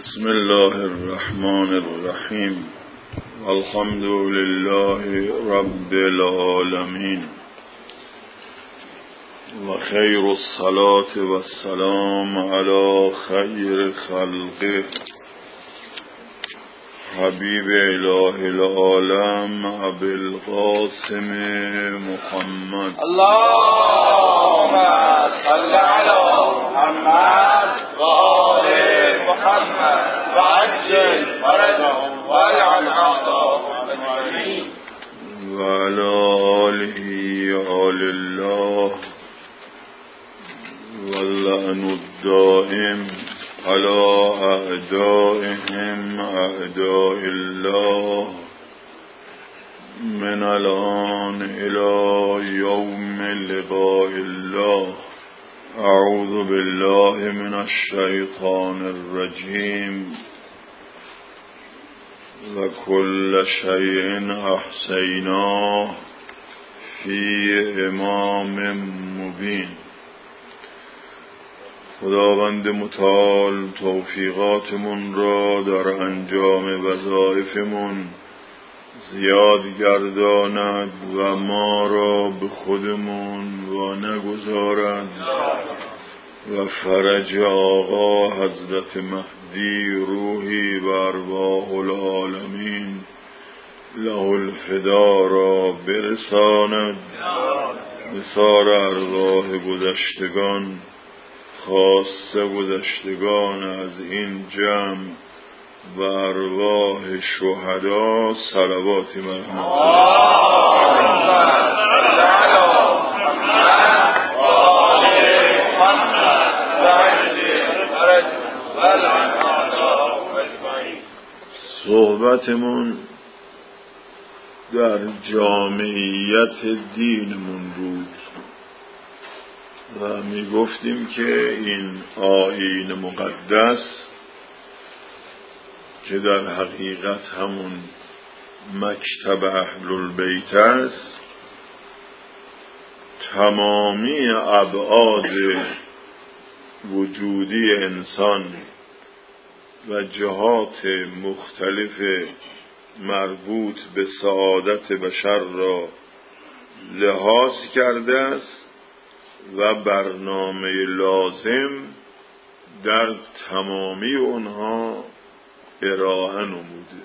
بسم الله الرحمن الرحیم الحمد لله رب العالمین و خیر الصلاة و السلام علی خیر خلقه حبیب اله العالم ابی القاسم محمد اللهم صل علی محمد و آل محمد و عجل فرجهم و العن اعداءهم اجمعین و علی آله آل الله و اللعن الدائم على اعدائهم اعداء الله من الآن الى یوم لقاء الله. اعوذ بالله من الشیطان الرجیم و کل شیء احصیناه فی امام مبین. خداوند متعال توفیقاتمون را در انجام وظایفمون زیاد گرداند و ما را به خودمون و نگذارد و فرج آقا حضرت مهدی روحی و ارواح العالمین له الفدا را برساند. بسار ارواح گذشتگان خاصه گذشتگان از این جمع و ارواح شهدا صلواتی مرحمت صحبتمون در جامعیت دینمون بود و می گفتیم که این آیین مقدس که در حقیقت همون مکتب اهل البیت است تمامی ابعاد وجودی انسان و جهات مختلف مربوط به سعادت بشر را لحاظ کرده است و برنامه لازم در تمامی اونها ارائه نموده.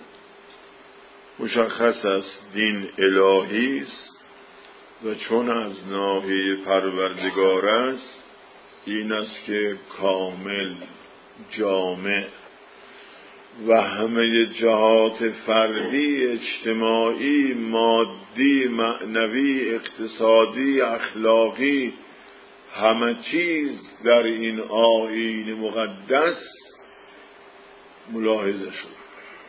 مشخص است دین الهی است و چون از ناحیه پروردگار است این است که کامل جامع و همه جهات فردی، اجتماعی، مادی، معنوی، اقتصادی، اخلاقی، همه چیز در این آیین مقدس ملاحظه شد.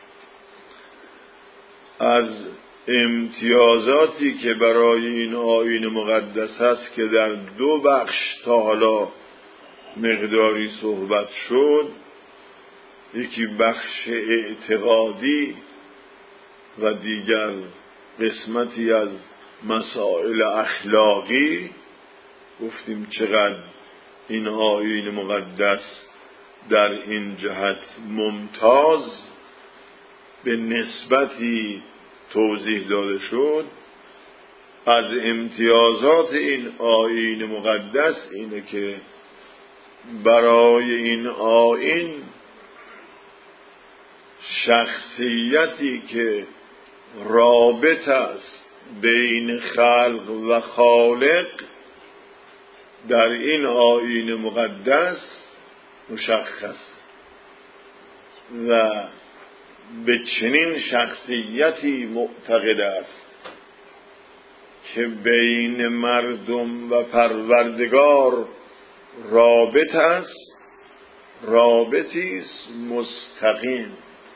از امتیازاتی که برای این آیین مقدس است که در دو بخش تا حالا مقداری صحبت شد، یکی بخش اعتقادی و دیگر قسمتی از مسائل اخلاقی، گفتیم چقدر این آیین مقدس در این جهت ممتاز به نسبتی توضیح داده شد. از امتیازات این آیین مقدس اینه که برای این آیین شخصیتی که رابط است بین خلق و خالق در این آیین مقدس مشخص و به چنین شخصیتی معتقد است که بین مردم و پروردگار رابط است، رابطی است مستقیم.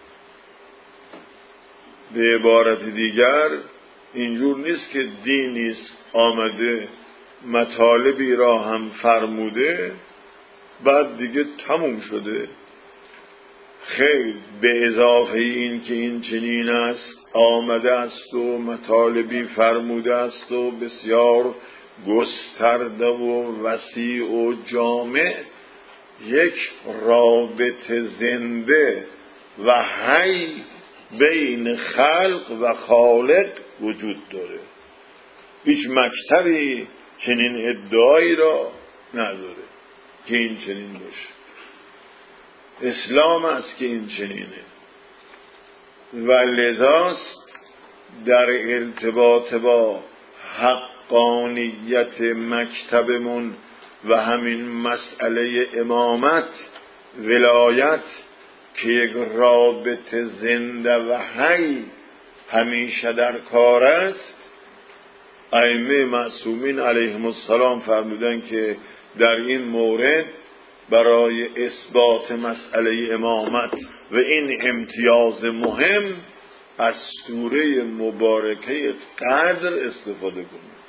به عبارت دیگر اینجور نیست که دینی است آمده مطالبی را هم فرموده بعد دیگه تموم شده. خیر، به اضافه این که این چنین است آمده است و مطالبی فرموده است و بسیار گسترده و وسیع و جامع، یک رابطه زنده و حی بین خلق و خالق وجود داره. هیچ مکتبی چنین ادعایی را نداره که این چنین باشه. اسلام است که این چنینه و لذاست در ارتباط با حقانیت مکتبمون و همین مسئله امامت ولایت که یک رابطه زنده و حی همیشه در کار است، ائمه معصومین علیهم السلام فرمودن که در این مورد برای اثبات مسئله امامت و این امتیاز مهم از سوره مبارکه قدر استفاده کنید،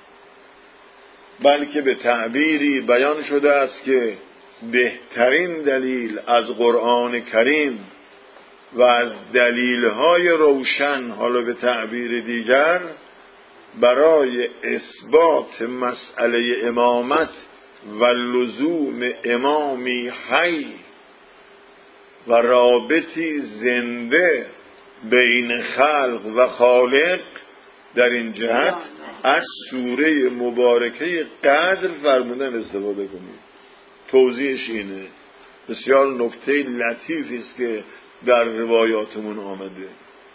بلکه به تعبیری بیان شده است که بهترین دلیل از قرآن کریم و از دلیل‌های روشن، حالا به تعبیر دیگر، برای اثبات مسئله امامت و لزوم امامی حی و رابطی زنده بین خلق و خالق در این جهت از سوره مبارکه قدر فرمودن استفاده کنید. توضیحش اینه، بسیار نکته لطیفی است که در روایاتمون آمده.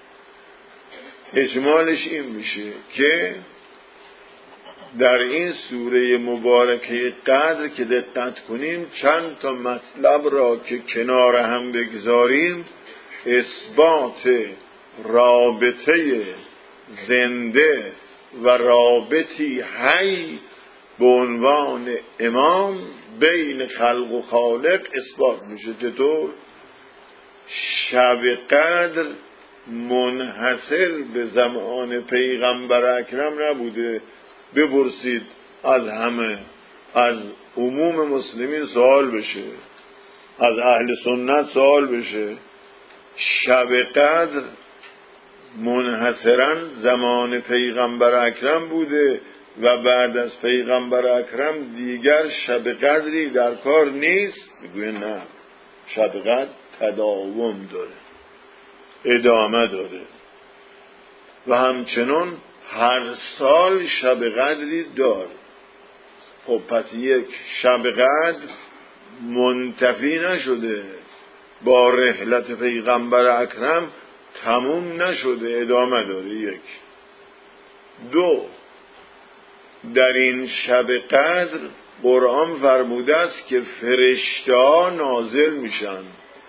اجمالش این میشه که در این سوره مبارکه قدر که دقت کنیم چند تا مطلب را که کنار هم بگذاریم اثبات رابطه زنده و رابطی حی به عنوان امام بین خلق و خالق اثبات میشه. چطور؟ شب قدر منحصر به زمان پیغمبر اکرم نبوده. بپرسید از همه، از عموم مسلمین سوال بشه، از اهل سنت سوال بشه، شب قدر منحصرا زمان پیغمبر اکرم بوده و بعد از پیغمبر اکرم دیگر شب قدری در کار نیست؟ میگوه نه، شب قدر تداوم داره، ادامه داره و همچنان هر سال شب قدری داره. خب پس یک شب قدر منتفی نشده، با رحلت پیغمبر اکرم تموم نشده، ادامه داره. یک. دو، در این شب قدر قرآن فرموده است که فرشته‌ها نازل میشن،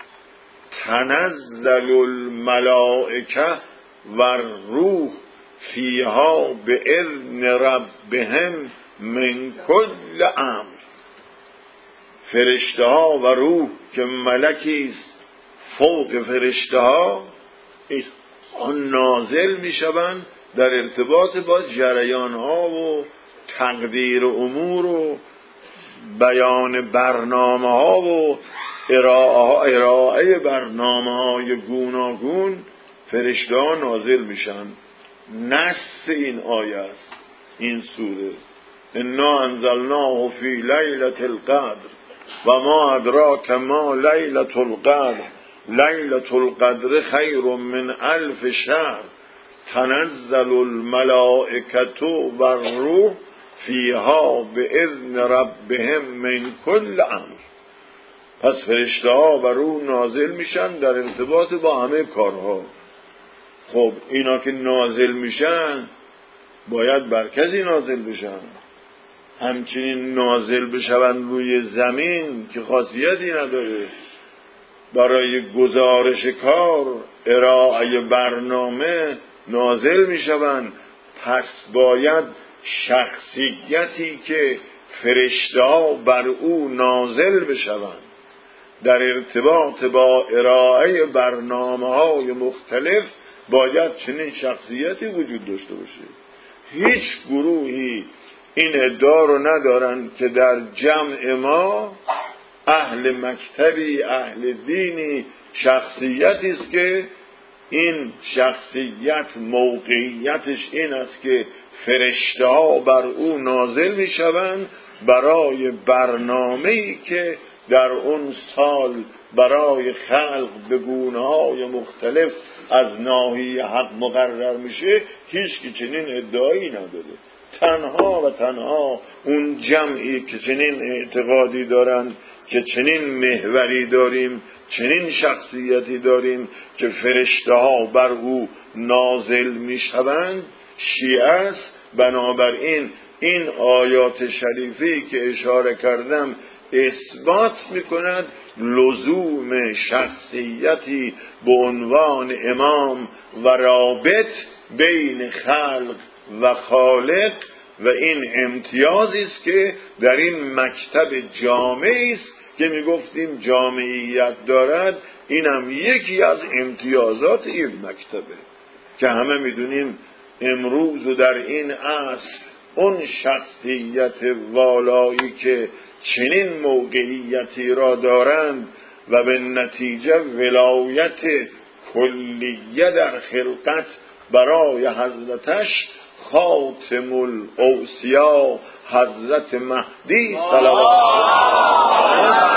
تنزل الملائکه و روح فیها به اذن ربهم من کل امر. فرشته‌ها و روح که ملکی است فوق فرشته‌ها آن نازل میشوند در ارتباط با جریان‌ها و تقدیر امور و بیان برنامه‌ها و ارائه برنامه‌های گوناگون. فرشته‌ها نازل میشن. نص این آیه است، این سوره انا انزلناه فی لیلة القدر و ما ادراک ما لیلة القدر لیلة القدر خیر من الف شهر تنزل الملائکة و الروح فیها به اذن ربهم من کل امر. پس فرشته ها و روح نازل میشن در ارتباط با همه کارها. خب اینا که نازل میشن باید بر کسی نازل بشن، همچنین نازل بشون روی زمین که خاصیتی نداره برای گزارش کار، ارائه برنامه نازل میشوند. پس باید شخصیتی که فرشته‌ها بر او نازل بشوند در ارتباط با ارائه برنامه‌های مختلف باید چنین شخصیتی وجود داشته باشه. هیچ گروهی این ادعا رو ندارن که در جمع ما اهل مکتبی، اهل دینی شخصیتی است که این شخصیت موقعیتش این است که فرشته‌ها بر او نازل می‌شوند برای برنامه‌ای که در اون سال برای خلق به گونه‌های مختلف از ناحیه حق مقرر میشه، هیچ کی چنین ادعایی نداره. تنها و تنها اون جمعی که چنین اعتقادی دارند که چنین محوری داریم، چنین شخصیتی داریم که فرشته ها بر او نازل میشوند، شیعه است. بنابراین این آیات شریفی که اشاره کردم اثبات میکند لزوم شخصیتی به عنوان امام و رابط بین خلق و خالق، و این امتیازی است که در این مکتب جامعی است که میگفتیم جامعیت دارد. اینم یکی از امتیازات این مکتبه که همه میدونیم امروز و در این عصر اون شخصیت والایی که چنین موقعیتی را دارند و به نتیجه ولایت کلیه در خلقت برای حضرتش خاتم الاوصیا حضرت مهدی صلوات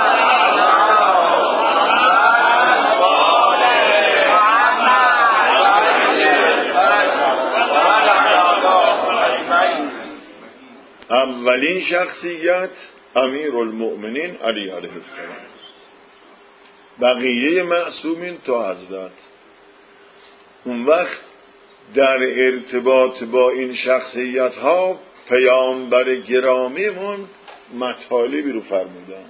اولین شخصیت امیرالمؤمنین علی علیه السلام، بقیه معصومین تا حضرت. اون وقت در ارتباط با این شخصیت ها پیامبر گرامیمون مطالبی رو فرمودن.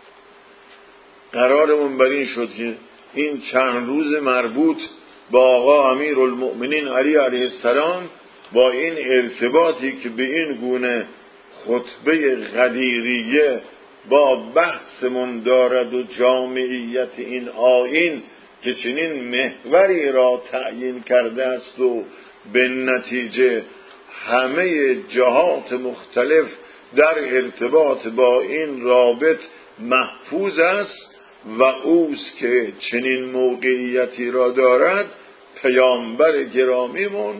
قرارمون بر این شد که این چند روز مربوط با آقا امیرالمؤمنین علی علیه السلام، با این ارتباطی که به این گونه خطبه غدیریه با بحثمون دارد و جامعیت این آیین که چنین محوری را تعیین کرده است و به نتیجه همه جهات مختلف در ارتباط با این رابط محفوظ است و اوست که چنین موقعیتی را دارد، پیامبر گرامیمون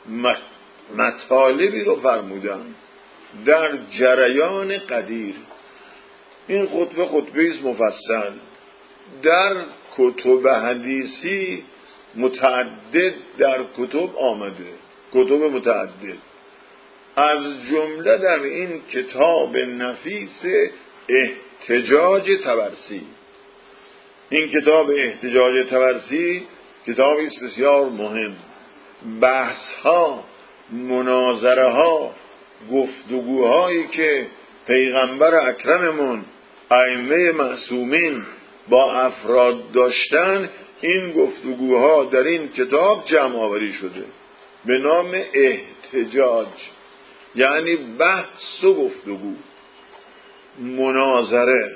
مطالبی رو فرمودند در جریان قدیر. این خطبه است مفصل در کتب حدیثی متعدد در کتب آمده، کتب متعدد، از جمله در این کتاب نفیس احتجاج طبرسی. این کتاب احتجاج طبرسی کتابی است بسیار مهم. بحث ها، مناظره ها، گفتگوهایی که پیغمبر اکرممون ائمه معصومین با افراد داشتن، این گفتگوها در این کتاب جمع آوری شده به نام احتجاج، یعنی بحث و گفتگو، مناظره.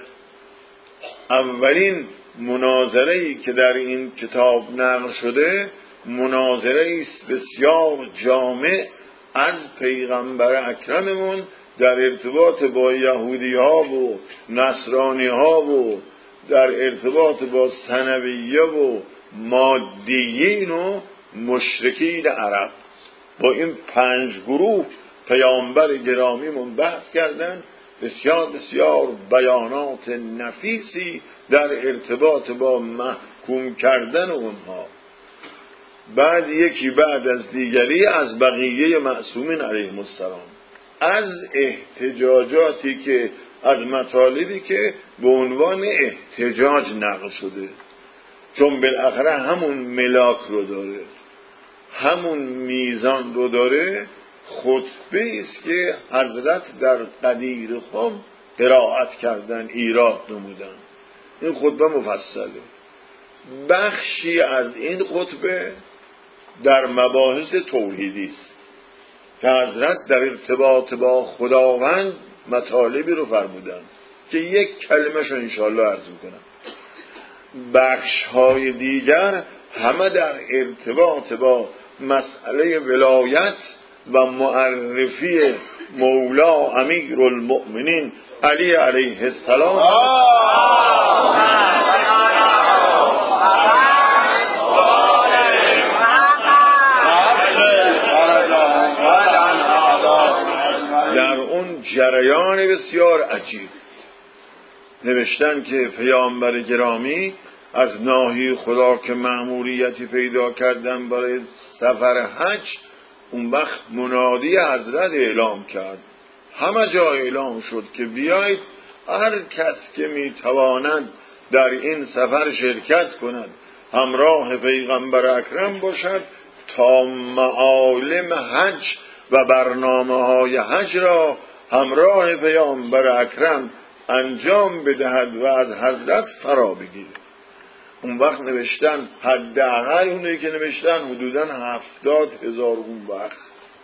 اولین مناظره‌ای که در این کتاب نقل شده مناظره است بسیار جامع از پیغمبر اکرممون در ارتباط با یهودی ها و نصرانی ها و در ارتباط با ثنویه و مادیین و مشرکین عرب. با این 5 گروه پیامبر گرامیمون بحث کردن، بسیار بسیار بیانات نفیسی در ارتباط با محکوم کردن اونها. بعد یکی بعد از دیگری از بقیه معصومین علیهم السلام، از احتجاجاتی که از مطالبی که به عنوان احتجاج نقل شده، چون بالاخره همون ملاک رو داره، همون میزان رو داره. خطبه است که حضرت در قدیر خم قرائت کردن، ایراد نمودن. این خطبه مفصله. بخشی از این خطبه در مباحث توحیدی است که حضرت در ارتباط با خداوند مطالبی رو فرمودن که یک کلمه‌شو انشاءالله عرض میکنم. بخش‌های دیگر همه در ارتباط با مسئله ولایت و معرفی مولا امیرالمؤمنین علی علیه السلام. در اون جریان بسیار عجیب نوشتن که پیامبر گرامی از ناحیه خدا که مأموریتی پیدا کردن برای سفر حج، اون وقت منادی حضرت اعلام کرد، همه جا اعلام شد که بیایید هر کس که میتواند در این سفر شرکت کند همراه پیغمبر اکرم باشد تا معالم حج و برنامه‌های حج را همراه پیامبر اکرم انجام بدهد و از حضرت فرا بگیرد. اون وقت نوشتن حداقل اونایی که نوشتن حدوداً 70,000 اون وقت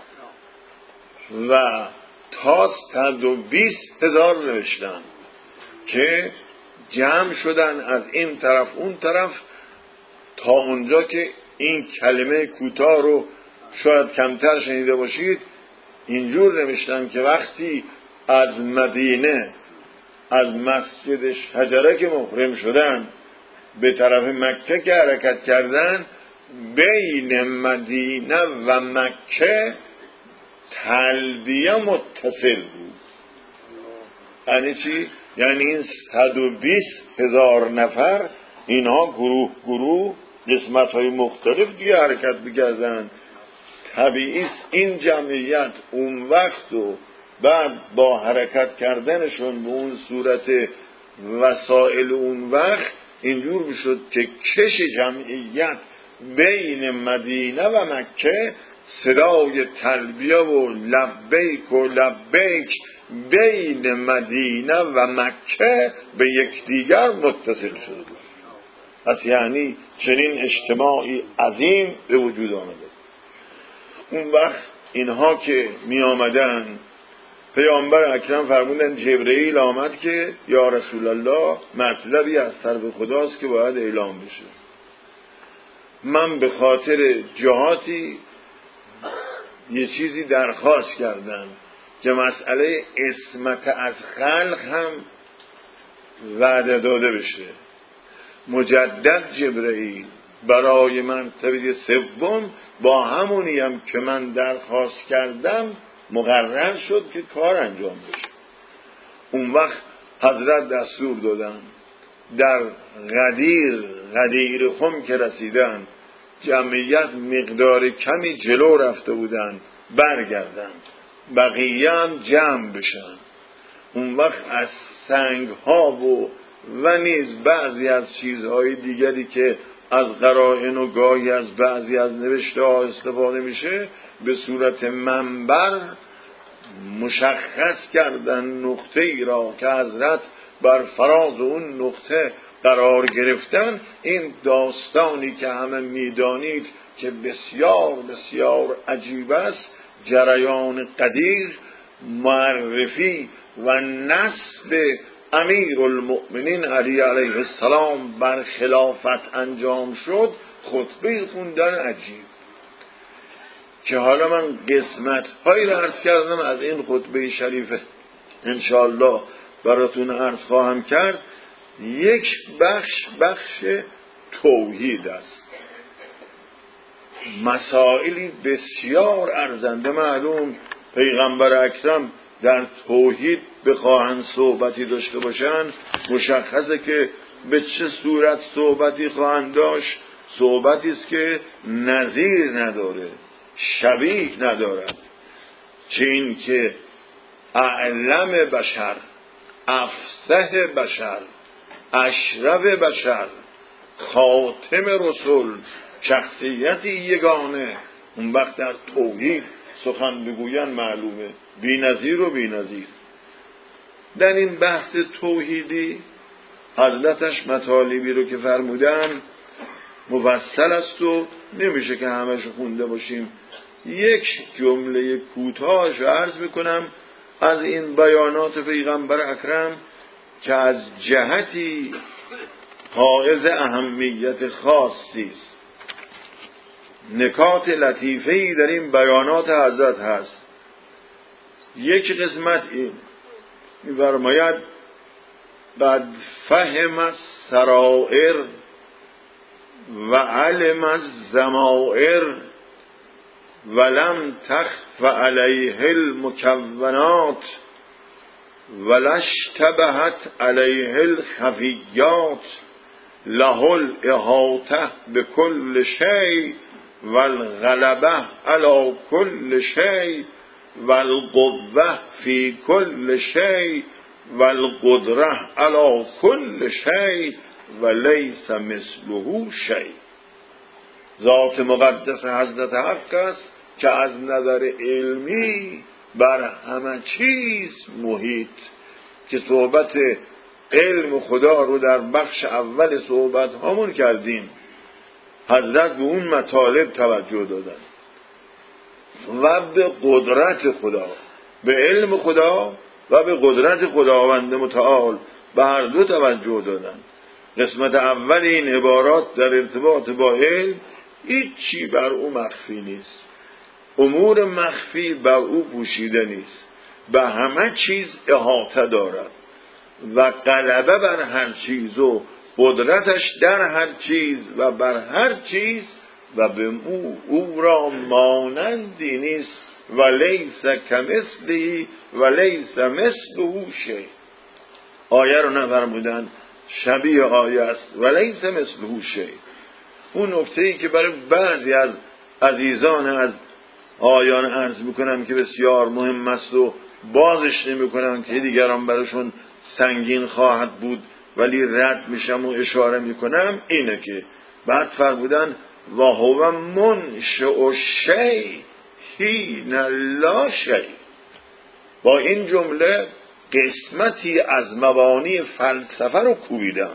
و تا 120,000 نوشتن که جمع شدن از این طرف اون طرف تا اونجا که این کلمه کوتاه رو شاید کمتر شنیده باشید. اینجور نوشتن که وقتی از مدینه از مسجد شجره که محرم شدن به طرف مکه که حرکت کردن، بین مدینه و مکه تلبیه متصل بود. یعنی چی؟ یعنی این 120,000 نفر اینها گروه گروه قسمت های مختلف دیگه حرکت بکردن. طبیعی این جمعیت اون وقت و بعد با حرکت کردنشون به اون صورت وسائل اون وقت اینجور میشد که کش جمعیت بین مدینه و مکه صدای تلبیه و لبیک بین مدینه و مکه به یکدیگر متصل شد. پس یعنی چنین اجتماعی عظیم به وجود آمده. اون وقت اینها که می آمدن پیامبر اکرم فرمودن جبرئیل آمد که یا رسول الله مطلبی از طرف خداست که باید اعلام بشه. من به خاطر جهاتی یه چیزی درخواست کردم که مسئله عصمت از خلق هم وعده داده بشه. مجدد جبرئیل برای من طبیعی سوم با همونی هم که من درخواست کردم مقرر شد که کار انجام بشه. اون وقت حضرت دستور دادن در غدیر خم که رسیدن جمعیت مقدار کمی جلو رفته بودن برگردن، بقیه هم جمع بشن. اون وقت از سنگ ها و نیز بعضی از چیزهای دیگری که از قرائن و گاهی از بعضی از نوشته ها استفاده میشه به صورت منبر مشخص کردن نقطه ای را که حضرت بر فراز اون نقطه قرار گرفتن. این داستانی که همه میدانید که بسیار بسیار عجیب است، جریان قدیر، معرفی و نصب امیر المؤمنین علی علیه السلام بر خلافت انجام شد. خطبه خوندن عجیب که حالا من قسمت هایی را عرض کردم از این خطبه شریفه انشاءالله براتون عرض خواهم کرد. یک بخش توحید است، مسائلی بسیار ارزنده. معلوم پیغمبر اکرم در توحید بخواهند صحبتی داشته باشند مشخصه که به چه صورت صحبتی خواهند داشت. صحبتی است که نظیر نداره، شبیه ندارد. چه این که اعلم بشر، افصح بشر، اشرف بشر، خاتم رسول، شخصیتی یگانه اون وقت در توحید سخن بگوین معلومه بی نظیر و بی نظیر. در این بحث توحیدی حضرتش مطالبی رو که فرمودن مفصل است و نمیشه که همش خونده باشیم. یک جمله کوتاهش عرض میکنم از این بیانات پیغمبر اکرم که از جهتی حائز اهمیت خاصی است. نکات لطیفه‌ای در این بیانات حضرت هست. یک قسمت این می‌فرماید قد فهم السرائر و علم الضمائر ولم تخف علیه المکونات ولاشتبهت علیه الخفیات له الاحاطه بكل شیء والغلبه علی كل شیء والقوه فی كل شیء والقدره علی كل شیء ولیس مثله شیء. ذات مقدس حضرت حق است که از نظر علمی بر همه چیز محیط. که صحبت علم خدا رو در بخش اول صحبت همون کردیم. حضرت به اون مطالب توجه دادن و به قدرت خدا، به علم خدا و به قدرت خداوند متعال به هر دو توجه دادن. قسمت اول این عبارات در ارتباط با علم هیچی بر او مخفی نیست، امور مخفی بر او پوشیده نیست، به همه چیز احاطه دارد و غلبه بر هر چیز و قدرتش در هر چیز و بر هر چیز و به او را مانندی نیست و لیس کمثله و لیس مثله شیء. آیه رو نفرمودن شبیه آیه است و لیس مثله شیء. اون نکته‌ای که برای بعضی از عزیزان از آیان عرض میکنم که بسیار مهم است و بازش نمیکنم که دیگران براشون سنگین خواهد بود ولی رد میشم و اشاره میکنم، اینه که بعد فرمودن و هو منشئ الشیء حین لا شیء. با این جمله قسمتی از مبانی فلسفه رو کوبیدم،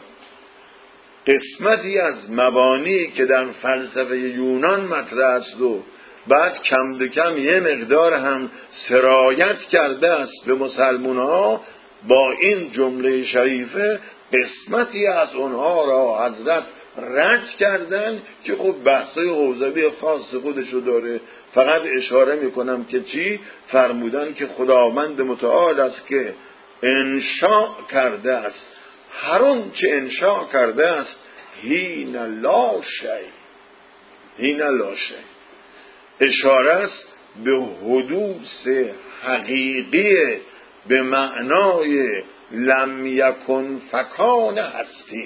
قسمتی از مبانی که در فلسفه یونان مطرح است و بعد کم به کم یه مقدار هم سرایت کرده است به مسلمان ها. با این جمله شریفه قسمتی از اونها را حضرت رد کردن که خب بحثای حوزوی خاص خودشو داره. فقط اشاره میکنم که چی فرمودن که خداوند متعال است که انشاء کرده است، هر اون چه انشاء کرده است حین لا شیء، حین لا شیء. اشاره است به حدوث حقیقی به معنای لم یکن فکان هستی،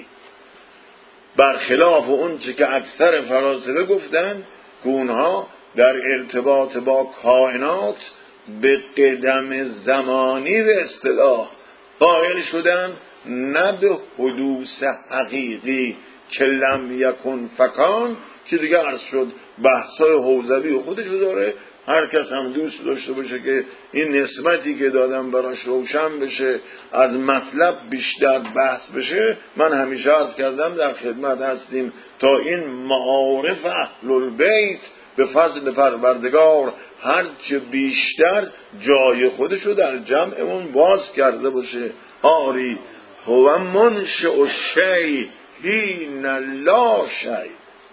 برخلاف اون چه که اکثر فلاسفه گفتن که اونها در ارتباط با کائنات به قدم زمانی به اصطلاح قائل شدن، نه به حدوث حقیقی که لم یکن فکان، که دیگه عرض شد بحثای حوزوی خودشو داره. هر کس هم دوست داشته باشه که این نسبتی که دادم براش روشن بشه، از مطلب بیشتر بحث بشه، من همیشه عرض کردم در خدمت هستیم تا این معارف اهل البیت به فضل پروردگار هرچه بیشتر جای خودشو در جمعمون باز کرده باشه. آری هو منشئ الشیء حین لا شیء.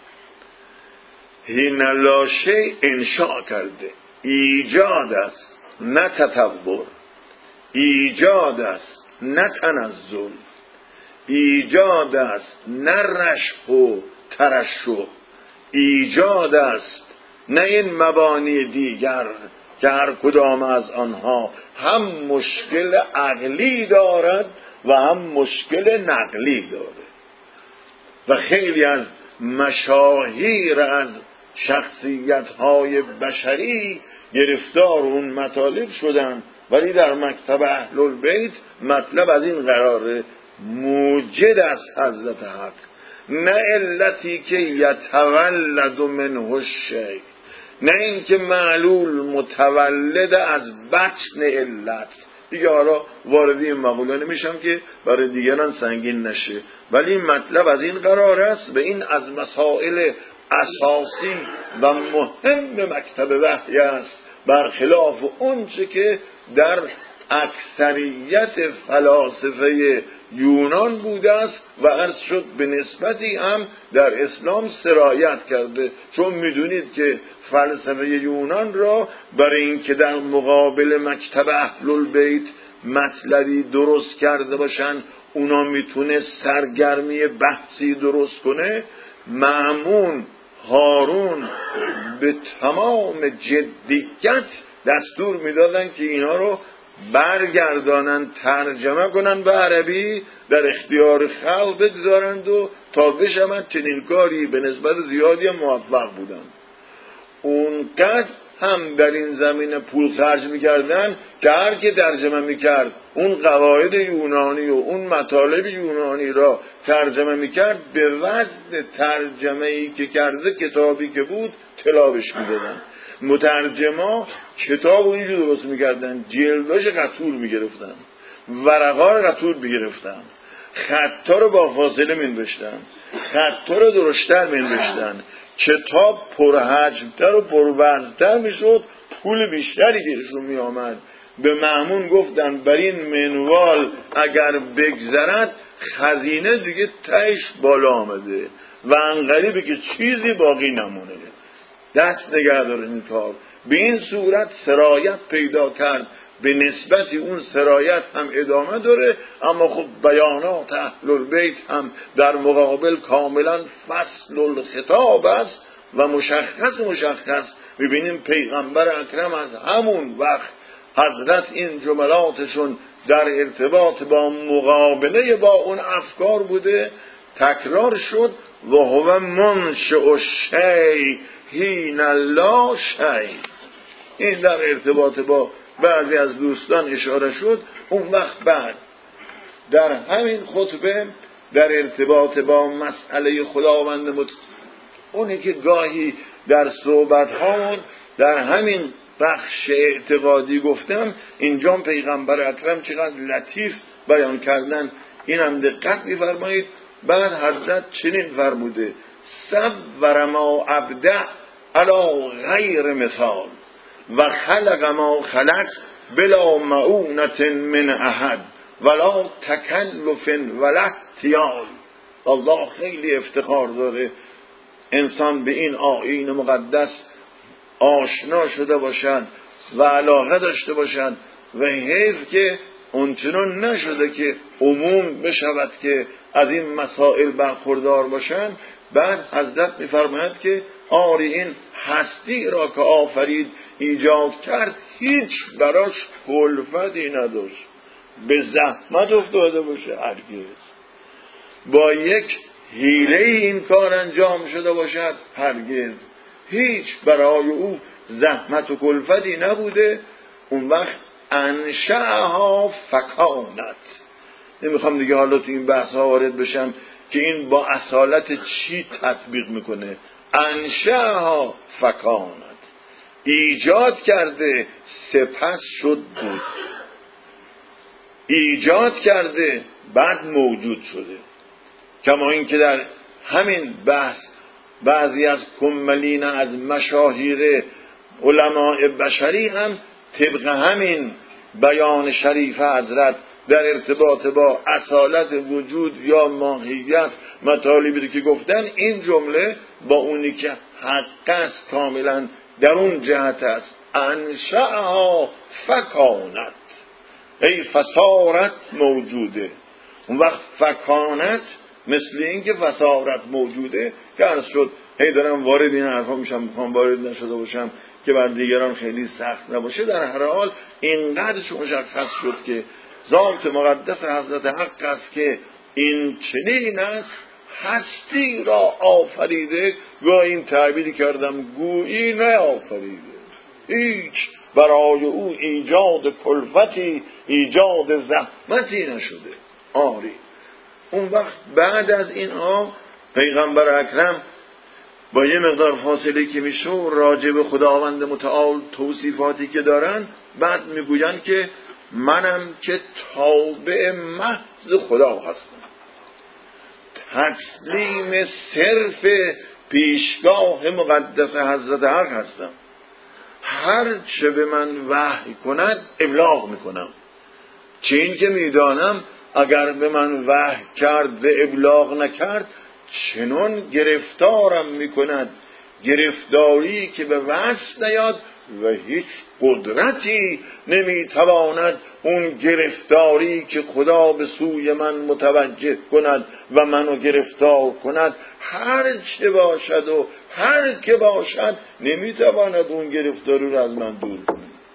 حین لا شیء انشاء کرده، ایجاد است نه تطور، ایجاد است نه تنزل، ایجاد است نه رشح و ترشح، ایجاد است نه این مبانی دیگر که هر کدام از آنها هم مشکل عقلی دارد و هم مشکل نقلی داره. و خیلی از مشاهیر از شخصیت‌های بشری گرفتار اون مطالب شدن، ولی در مکتب اهل البیت مطلب از این قراره موجد از حضرت حق، نه علتی که یتولد منه الشیء، نه این که معلول متولد از بطن علت. دیگه حالا وارد این مقوله نمیشم که برای دیگران سنگین نشه، ولی این مطلب از این قرار است به این از مسائل اساسی و مهم مکتب وحی است، برخلاف اون چه که در اکثریت فلاسفه یونان بوده است و عرض شد به نسبتی هم در اسلام سرایت کرده. چون میدونید که فلسفه یونان را برای اینکه در مقابل مکتب اهل البیت مطلبی درست کرده باشن، اونا میتونه سرگرمی بحثی درست کنه، مأمون هارون به تمام جدیت دستور میدادن که اینا رو برگردانند ترجمه کنند به عربی، در اختیار خلق بگذارند و تا بشوند چنین کاری به نسبت زیادی هم موفق بودند. اونقدر هم در این زمینه پول خرج میکردن که هر که ترجمه میکرد اون قواعد یونانی و اون مطالب یونانی را ترجمه میکرد، به وزن ترجمه ای که کرده کتابی که بود طلابش میدادن. مترجما کتاب اینجور درست میکردن، جلداش قطور میگرفتن، ورقا رو قطور میگرفتن، خطا رو با فاصله مینوشتن، خطا رو درشتر مینوشتن، کتاب پرحجمتر و پروزنتر میشد، پول بیشتری گیرشون میآمد. به مأمون گفتن بر این منوال اگر بگذرد خزینه دیگه تهش بالا آمده و انقریبه که چیزی باقی نمونه، دست نگه داره این کار. به این صورت سرایت پیدا کرد، به نسبتی اون سرایت هم ادامه داره، اما خب بیانات اهل البیت هم در مقابل کاملا فصل الخطاب است و مشخص میبینیم پیغمبر اکرم از همون وقت حضرت این جملاتشون در ارتباط با مقابله با اون افکار بوده، تکرار شد. و هو منشئ الشیء حین لا شیء، این در ارتباط با بعضی از دوستان اشاره شد. اون وقت بعد در همین خطبه در ارتباط با مسئله خداوند اونی که گاهی در صحبت هامون در همین بخش اعتقادی گفتم، اینجا پیغمبر اکرم چقدر لطیف بیان کردن، اینم دقت می‌فرمایید. بعد حضرت چنین فرموده: صور ما ابدع علی غیر مثال و خلق ما خلق بلا معونة من احد ولا تکلف ولا احتیال. الله خیلی افتخار داره انسان به این آیین مقدس آشنا شده باشد و علاقه داشته باشد و حیف که اونچنان نشده که عموم بشود که از این مسائل برخوردار باشند. بعد حضرت می‌فرماید که آری این هستی را که آفرید ایجاد کرد هیچ براش کلفتی نداشت، به زحمت افتاده باشه هرگز، با یک حیله این کار انجام شده باشد هرگز، هیچ برای او زحمت و کلفتی نبوده. اون وقت انشأها فکانت. نمیخوام دیگه حالا تو این بحث ها وارد بشم که این با اصالت چی تطبیق میکنه. انشأها فکانت، ایجاد کرده سپس شد بود، ایجاد کرده بعد موجود شده. کما این که در همین بحث بعضی از کملین از مشاهیر علماء بشری هم طبق همین بیان شریف حضرت در ارتباط با اصالت وجود یا ماهیت مطالبی که گفتن، این جمله با اونی که حق است کاملا در اون جهت است: انشأها فکانت، ای فصارت موجوده. اون وقت فکانت مثل این که فصارت موجوده که عرض شد. هی دارم وارد این حرفا میشم، میخوام وارد نشده باشم که بر دیگران خیلی سخت نباشه. در هر حال اینقدر مشخص شد که ذات مقدس حضرت حق است که این چنین است، هستی را آفریده. و این تعبیری کردم گویی نه آفریده، هیچ برای او ایجاد کلفتی ایجاد زحمتی نشده. آری اون وقت بعد از اینها پیغمبر اکرم با یه مقدار فاصله که میشه راجع به خداوند متعال توصیفاتی که دارن، بعد میگوین که منم که تابع محض خدا هستم، تسلیم صرف پیشگاه مقدس حضرت حق هستم، هر چه به من وحی کند ابلاغ میکنم، چه این که میدانم اگر به من وحی کرد و ابلاغ نکرد چنان گرفتارم میکند، گرفتاری که به وصف نیاد و هیچ قدرتی نمیتواند اون گرفتاری که خدا به سوی من متوجه کند و منو گرفتار کند، هر چه باشد و هر که باشد نمیتواند اون گرفتاری رو از من دور کند.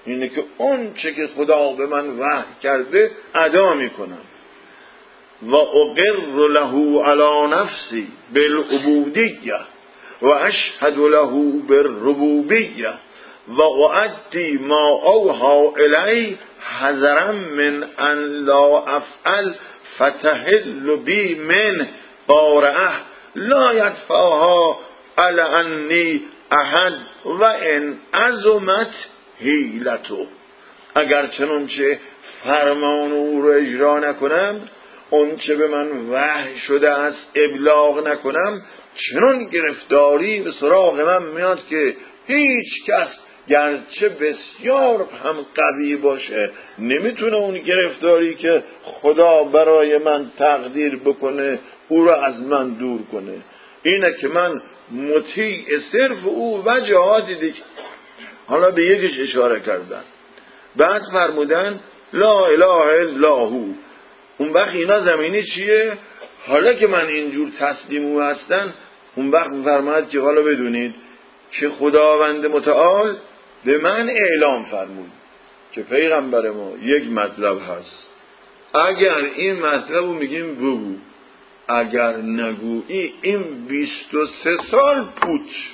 اینه که اون چه که خدا به من وحی کرده ادا میکنم. و اقر له علی نفسی بالعبودیه و اشهد له بالربوبیه و اؤدی ما اوحی الی حذرا من ان لا افعل فتحل بی من قارعه لا یدفعها علی انی احد و ان عظمت حیلتو. اگر چنانچه فرمان او رو اجرا نکنم، اون چه به من وحی شده است ابلاغ نکنم، چنان گرفتاری به سراغ من میاد که هیچ کس گرچه بسیار هم قوی باشه نمیتونه اون گرفتاری که خدا برای من تقدیر بکنه او را از من دور کنه. اینه که من مطیع صرف او و جهاد دیگه. حالا به یکیش اشاره کردن، بعد فرمودن لا اله الا هو. اون وقت اینا زمینی چیه؟ حالا که من اینجور تسلیم او هستن، اون وقت میفرماید که حالا بدونید که خداوند متعال به من اعلام فرمود که پیغمبر ما یک مطلب هست، اگر این مطلب رو میگیم بگو، اگر نگویی این 23 سال پوچ.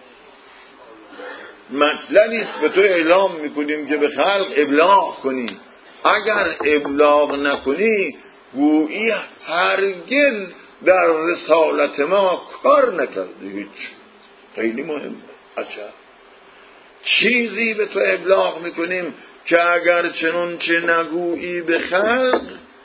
مطلبی است به تو اعلام میکنیم که به خلق ابلاغ کنی، اگر ابلاغ نکنی گویی هرگز در رسالت ما کار نکردی. هیچ. خیلی مهمه. عجب. چیزی به تو ابلاغ میکنیم که اگر چنانچه نگویی به خلق،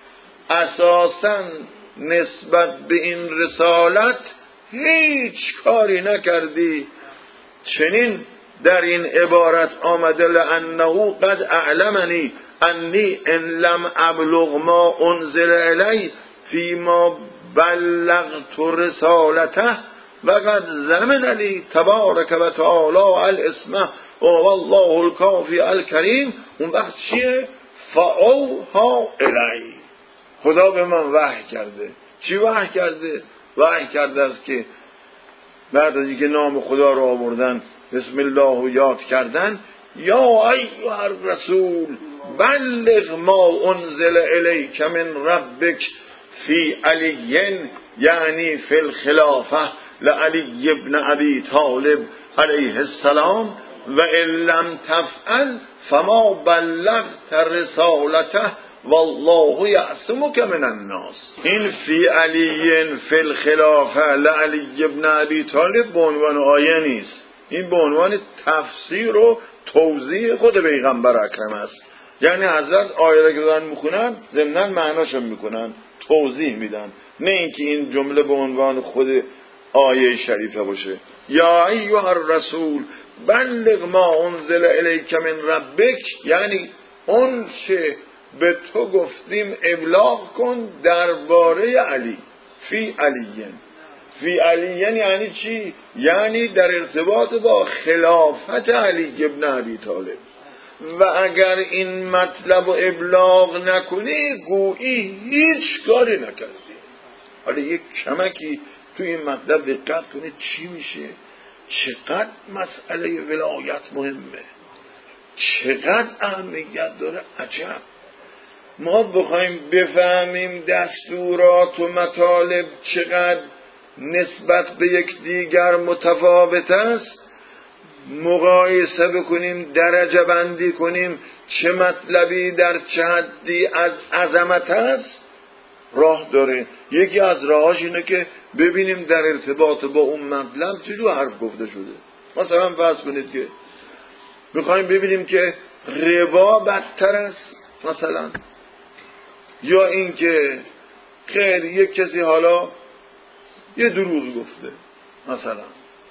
اساساً نسبت به این رسالت هیچ کاری نکردی. چنین در این عبارت آمده لانه قد اعلمنی انی ان لم ابلغ ما انزل الی فیما بلغت رسالته و قد ضمن لی تبارک و تعالی الاسمه و والله الکافی الکریم. اون وقت چیه؟ فاوحی الی. خدا به من وحی کرده. چی وحی کرده؟ وحی کرده است که بعد از اینکه نام خدا رو آوردن، بسم الله رو یاد کردن، یا ایها الرسول بلغ ما انزل الیک من ربک فی علی، یعنی فی الخلافه لعلی ابن ابی طالب علیه السلام و ان لم تفعل فما بلغت رسالته والله یعصمک من الناس. این فی علی فی الخلافه لعلی ابن ابی طالب به عنوان آیه نیست، این به عنوان تفسیر و توضیح خود پیغمبر اکرم است. یعنی حضرت آیه را که دارن میخونن ضمناً معناشو میکنن، توضیح میدن، نه اینکه این جمله به عنوان خود آیه شریفه باشه. یا ایها الرسول بلغ ما انزل الیک من ربک، یعنی اون چه به تو گفتیم ابلاغ کن درباره علی. فی علیین، فی علیین یعنی چی؟ یعنی در ارتباط با خلافت علی ابن ابی طالب. و اگر این مطلب رو ابلاغ نکنی گویی هیچ کاری نکردی. حالا یک کمکی تو این مطلب دقت کنید چی میشه، چقدر مسئله ولایت مهمه، چقدر اهمیت داره. عجب. ما بخوایم بفهمیم دستورات و مطالب چقدر نسبت به یک دیگر متفاوت است، مقایسه بکنیم، درجه بندی کنیم چه مطلبی در چه حدی از عظمت است، راه داره. یکی از راهاش اینه که ببینیم در ارتباط با اون مطلب چجور حرف گفته شده. مثلا فرض کنید که میخوایم ببینیم که ربا بدتر است مثلا، یا اینکه خیر یک کسی حالا یه دروغ گفته مثلا،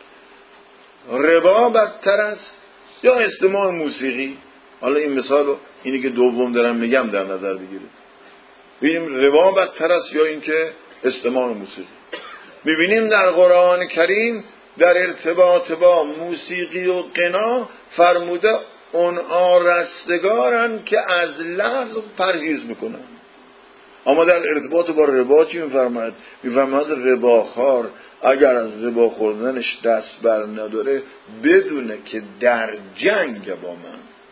ربا بدتر است یا استماع موسیقی. حالا این مثال اینی که دوم دارم میگم در نظر بگیرید. ببینیم ربا بدتر است یا اینکه استماع موسیقی. میبینیم در قرآن کریم در ارتباط با موسیقی و غنا فرموده اونها رستگارن که از لغو پرهیز میکنن. اما در ارتباط با ربا چی میفرماید؟ میفرماید رباخوار اگر از ربا خوردنش دست بر نداره بدونه که در جنگ با من.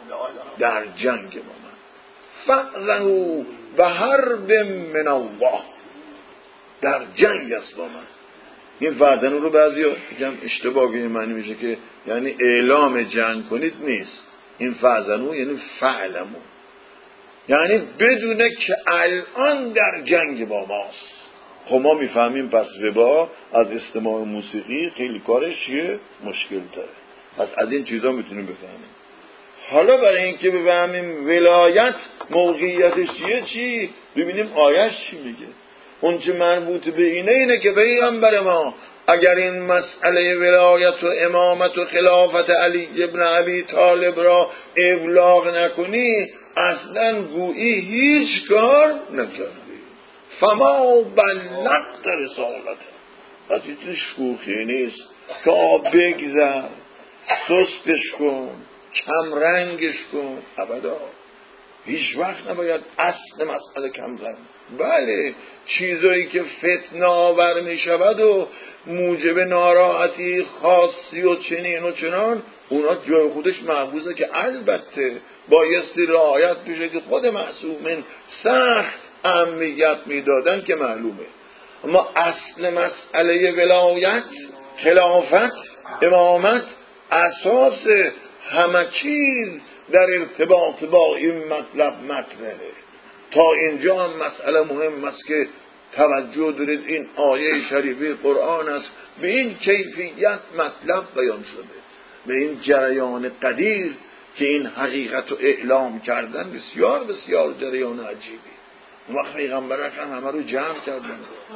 در جنگ با من. فأذنوا بحرب من الله، در جنگ است با من. این فأذنوا رو بعضیا میگن اشتباه معنی میشه که یعنی اعلام جنگ کنید، نیست. این فأذنوا یعنی فعلموا، یعنی بدونه که الان در جنگ با ماست. خب ما میفهمیم پس ربا از استماع موسیقی خیلی کارش چیه؟ مشکل داره. پس از این چیزا میتونیم بفهمیم. حالا برای اینکه بفهمیم ولایت موقعیتش چیه چی ببینیم آیش چی میگه. اون چه مربوط به اینه که پیغمبر ما اگر این مسئله ولایت و امامت و خلافت علی ابن ابی طالب را ابلاغ نکنی اصلا گویی هیچ کار نکردی. فما بلغت رسالته. از این شوخی نیست. تا بگذر، سستش کن، کمرنگش کن، ابدا. هیچ وقت نباید اصل مسئله کمرنگ. بله چیزایی که فتنه آور می شود و موجب ناراحتی خاصی و چنین و چنان، اونا جای خودش محفوظه که البته بایستی رعایت بشه که خود معصومین سخت اهمیت میدادن که معلومه. اما اصل مسئله ولایت، خلافت، امامت اساس همه چیز در ارتباط با این مطلب مطرحه. تا اینجا هم مسئله مهم است که توجه دارید. این آیه شریفه قرآن است به این کیفیت مطلب بیان شده، به این جریان قدیر که این حقیقت رو اعلام کردن. بسیار بسیار جریان عجیبی. وقت پیغمبر اکرم همه رو جمع کردن،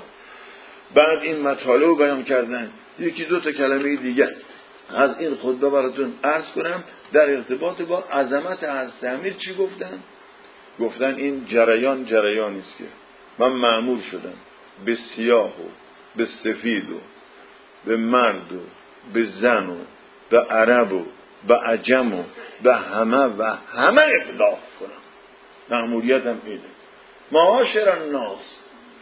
بعد این مطالب رو بیان کردن. یکی دو تا کلمه دیگه از این خطبه براتون عرض کنم در ارتباط با عظمت حضرت امیر. چی گفتن؟ گفتن این جریانی است که من مأمور شدم به سیاه و به سفید و به مرد و به زن و به عرب و به عجم و به همه ابلاغ کنم. مأموریتم اینه. معاشر الناس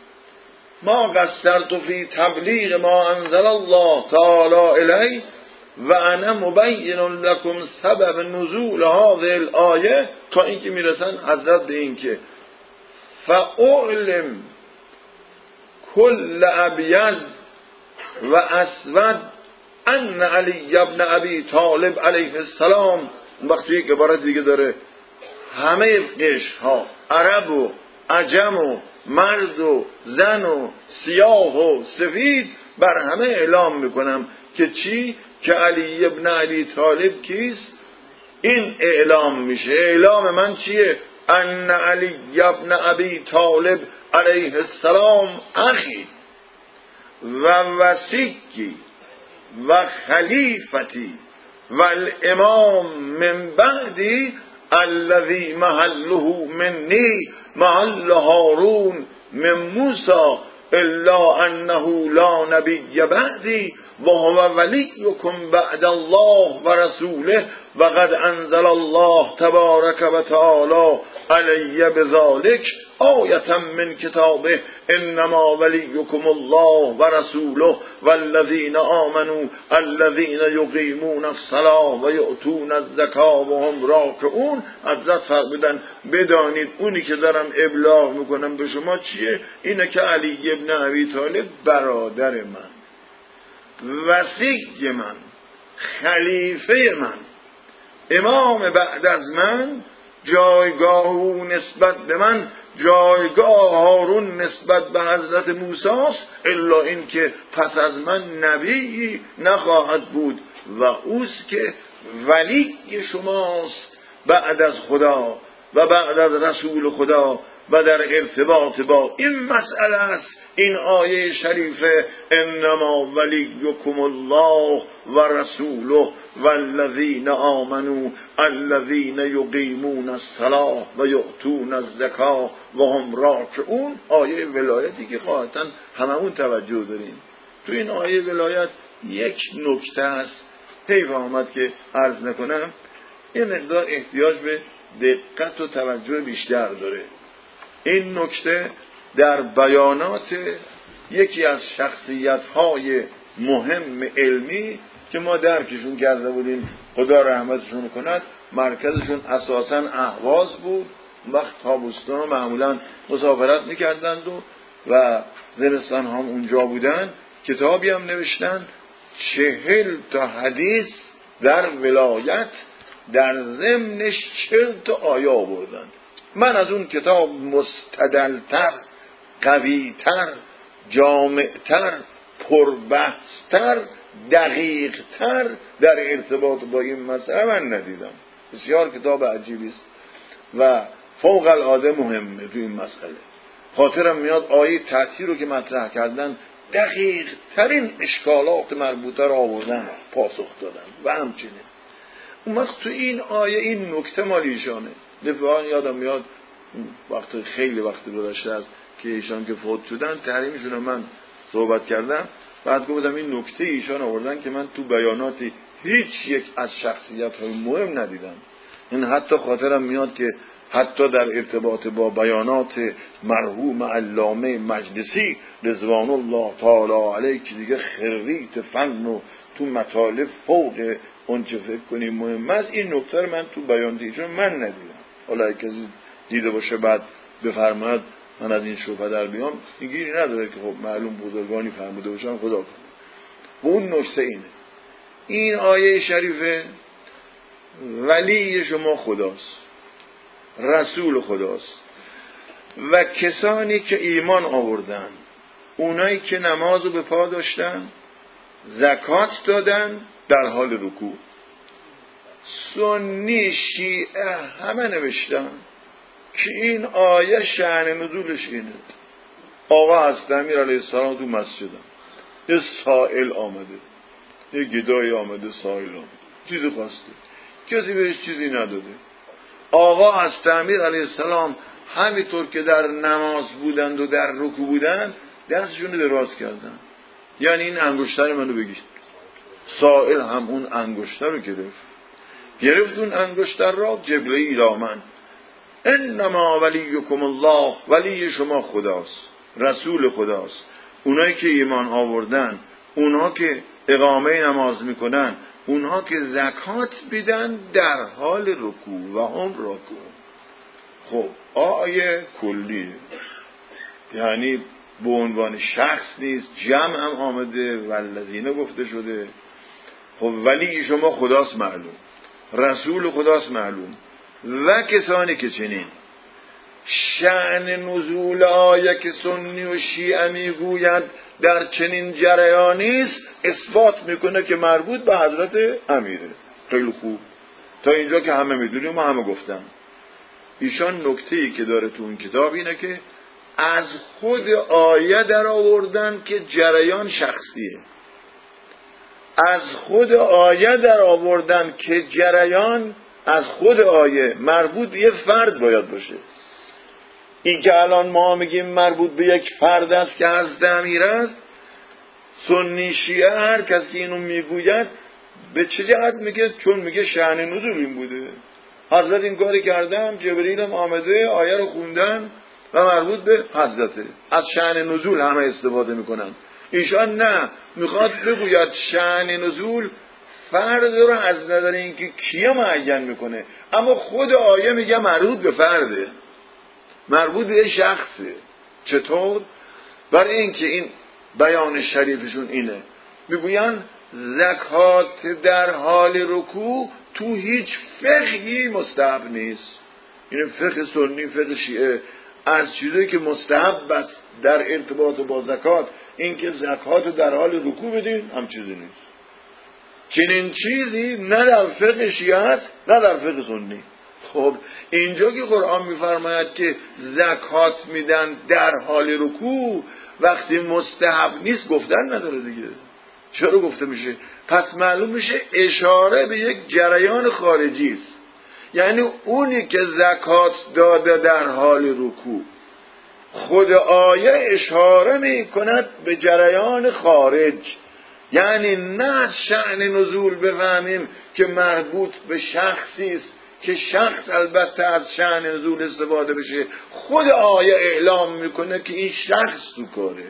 ما قصرت فی تبلیغ ما انزل الله تعالی الی و انا مبین لکم سبب نزول هذه الآیه، تا اینکه میرسن حضرت به این که فاعلم کل ابیض و اسود ان علی ابن ابی طالب علیه السلام. وقتی که عبارت دیگه داره همه قشر ها، عرب و عجم و مرد و زن و سیاه و سفید، بر همه اعلام میکنم که چی؟ که علی ابن ابی طالب کیست؟ این اعلام میشه. اعلام من چیه؟ ان علی ابن ابی طالب علیه السلام اخی و وصیی و خلیفتی و الامام من بعدی الذی محله منی محل هارون من موسی الا انه لا نبی بعدی و هو ولیکم بعد الله و رسوله و قد انزل الله تبارک و تعالی علی بذالک آیة من کتابه انما ولیکم الله و رسوله والذین آمنوا الذین یقیمون الصلاة و یؤتون الزکاة و هم راکعون. حضرت فرمودن بدانید اونی که دارم ابلاغ میکنم به شما چیه؟ اینه که علی ابن ابی طالب برادر من، وصی من، خلیفه من، امام بعد از من، جایگاه او نسبت به من جایگاه هارون نسبت به حضرت موسی است، الا این که پس از من نبی نخواهد بود و اوست که ولی شماست بعد از خدا و بعد از رسول خدا و در ارتباط با این مسئله است این آیه شریفه انما ولیکم الله و رسوله والذین آمنوا الذین یقیمون الصلاة و یؤتون الزکاة و هم راکعون. آیه ولایتی که قاطعا هممون توجه داریم. تو این آیه ولایت یک نکته است حیف آمد که عرض نکنم، این مقدار احتیاج به دقت و توجه بیشتر داره. این نکته در بیانات یکی از شخصیت‌های مهم علمی که ما درکشون کرده بودیم، خدا رحمتشون کند. مرکزشون اساساً اهواز بود. وقت تابستان معمولاً مسافرت میکردند و زمستان هم اونجا بودن. کتابی هم نوشتن 40 تا حدیث در ولایت، در ضمنش 40 تا آیه آوردن. من از اون کتاب مستدلتر، قویتر، جامعتر، پربحثتر، دقیقتر در ارتباط با این مسئله من ندیدم. بسیار کتاب عجیبی است و فوق العاده مهمه تو این مسئله. خاطرم میاد آیه تطهیر رو که مطرح کردن دقیق ترین اشکالات مربوطه رو آوردن، پاسخ دادن و همچنین. اون وقت تو این آیه این نکته مال ایشانه. دفعا یادم میاد خیلی وقت گذشته است که ایشان که فوت شدن تحریمشون من صحبت کردم، بعد گفتم این نکته ایشان آوردن که من تو بیانات هیچ یک از شخصیت‌های مهم ندیدم. این حتی خاطرم میاد که حتی در ارتباط با بیانات مرحوم علامه مجلسی رضوان الله تعالی علیه که دیگه خریت فن و تو مطالب فوق اون چه فکر کنیم مهم است، این نکته رو من تو بیانات ایشان من ندیدم. حالا اگه کسی دیده باشه بعد بفرماید من از این شبهه در بیام، اینگیری نداره که خب معلوم بزرگانی فرموده باشن خدا کنه. اون نکته اینه. این آیه شریفه ولی شما خداست، رسول خداست و کسانی که ایمان آوردن، اونایی که نمازو به پا داشتن، زکات دادن در حال رکوع. سنی شیعه همه نوشتن که این آیه شأن نزولش اینه. آقا حضرت امیر علیه السلام تو مسجدن، یه سائل آمده، یه گدای آمده، سائل آمده، چیزی خواسته، کسی بهش چیزی نداده. آقا حضرت امیر علیه السلام همینطور که در نماز بودند و در رکوع بودند دستشون دراز کردن، یعنی این انگشتر منو بگیر. سائل هم اون انگشتر رو گرفت اون انگشتر را، جبرئیل آمد، انما ولیکم الله، ولی شما خداست، رسول خداست، اونایی که ایمان آوردن، اونها که اقامه نماز میکنن، اونها که زکات میدن در حال رکوع و هم رکوع. خب آیه کلیه، یعنی به عنوان شخص نیست، جمع هم آمده، والذین گفته شده. خب ولی شما خداست معلوم، رسول خداست معلوم، و کسانی که چنین. شأن نزول آیه که سنی و شیعه میگوید در چنین جریانی است، اثبات میکنه که مربوط به حضرت امیره. خیلی خوب، تا اینجا که همه میدونیم و همه گفتن. ایشان نکته‌ای که داره تو اون کتاب اینه که از خود آیه در آوردن که جریان شخصیه، از خود آیه در آوردن که جریان از خود آیه مربوط به یه فرد باید باشه. این که الان ما میگیم مربوط به یک فرد است که حضرت امیر است، سنی شیعه هر کس که اینو میگوید به چه جهت میگه؟ چون میگه شأن نزول این بوده، حضرت این کاری کردن، جبرئیل هم آمده آیه رو خوندن و مربوط به حضرته. از شأن نزول همه استفاده میکنن. ایشان نه، میخواد بگوید شأن نزول فرد رو از نظر اینکه کیه معین میکنه، اما خود آیه میگه مربوط به فرده، مربوط به شخصه. چطور؟ برای اینکه این بیان شریفشون اینه، میگوین زکات در حال رکوع تو هیچ فقهی مستحب نیست. این فقه سنی، فقه شیعه، از چیزی که مستحب است در ارتباط با زکات، این که زکات در حال رکوع بدین، هم چیزی نیست. چنین چیزی نه در فقه شیعه است نه در فقه سنی. خب اینجا که قرآن میفرماید که زکات میدن در حال رکوع، وقتی مستحب نیست گفتن نداره دیگه. چرا گفته میشه؟ پس معلوم میشه اشاره به یک جریان خارجی است. یعنی اونی که زکات داده در حال رکوع، خود آیه اشاره میکند به جریان خارج. یعنی نه شأن نزول بفهمیم که مربوط به شخصی است که شخص البته از شأن نزول استفاده بشه، خود آیه اعلام میکنه که این شخص تو کاره.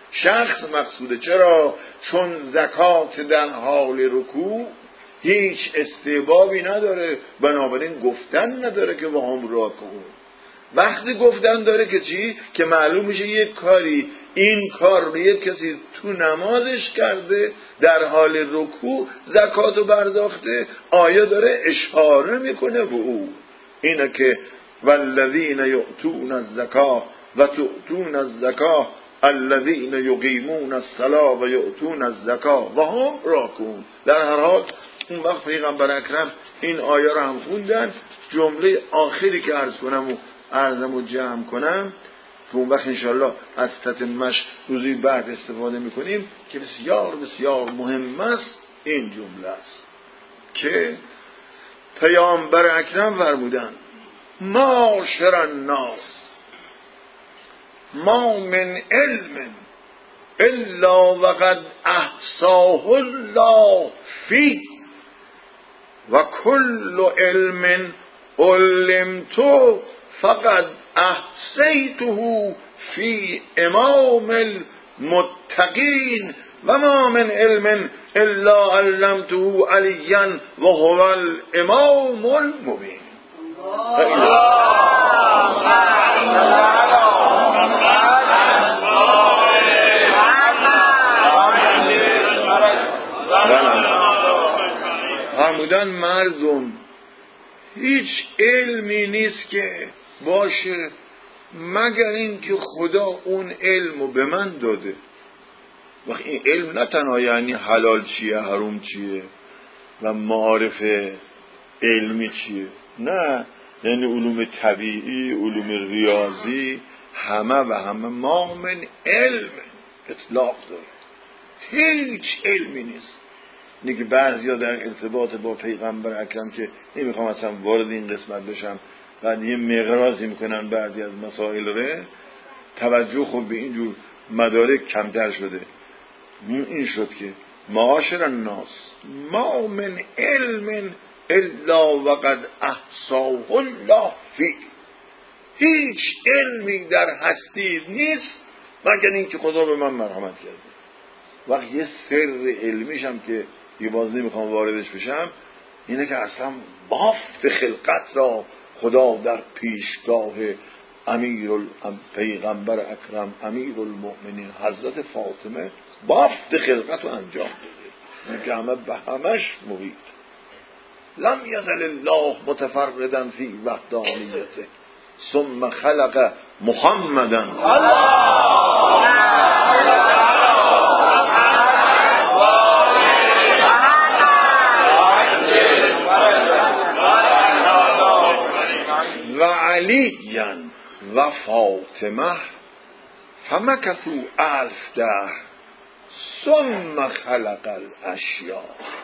شخص مقصوده. چرا؟ چون زکات در حال رکوع هیچ استحبابی نداره، بنابراین گفتن نداره که وهم راکعون. وقتی گفتن داره که چی؟ که معلوم میشه یک کاری، این کار رو یک کسی تو نمازش کرده در حال رکوع زکاتو پرداخته، آیا داره اشاره میکنه به او. اینه که والذین یؤتون الزکاه و تؤتون الزکاه الذین یقیمون الصلاة و یؤتون الزکاه و هم راکعون. در هر حال اون وقت پیغمبر اکرم این آیه رو هم خوندن. جمله آخری که عرضمو جمع کنم که اون وقت انشاءالله از تتمش روزی بعد استفاده میکنیم که بسیار بسیار مهم است. این جمله است که پیامبر اکرم فرمودن معاشر الناس ما من علم الا وقد احصاه الله فی و کل علم علمتو فقد احصیته فی امام المتقین و ما من علم الا علمته علیا و هو الامام المبین. فرمودن مردم هیچ علمی نیست که باشه مگر این که خدا اون علمو به من داده. و این علم نه تنها یعنی حلال چیه حرام چیه و معارف علمی چیه، نه، یعنی علوم طبیعی، علوم ریاضی، همه و همه. ما من علم اطلاق داره، هیچ علمی نیست. اینه که بعضیا در ارتباط با پیغمبر اکرم که نمیخوام اصلا وارد این قسمت بشم، بعد یه مقرازی میکنن بعضی از مسائل رو، توجه خب به اینجور مدارک کمتر شده. این شد که معاشر الناس ما من علم الا وقد احصاه الله فی. هیچ علمی در هستی نیست مگر اینکه خدا به من مرحمت کرده. وقت یه سر علمیش هم که یه باز نمیخوام واردش بشم، اینه که اصلا بافت خلقت را خدا در پیشگاه پیغمبر اکرم امیرالمؤمنین حضرت فاطمه بافت خلقت رو انجام داده، اینه که همه به همش محیط. لم یزل الله متفردا فی وحدانیته ثم خلق محمدا و علیا و فاطمه فمکثوا 1000 دهر ثم خلق الاشیاء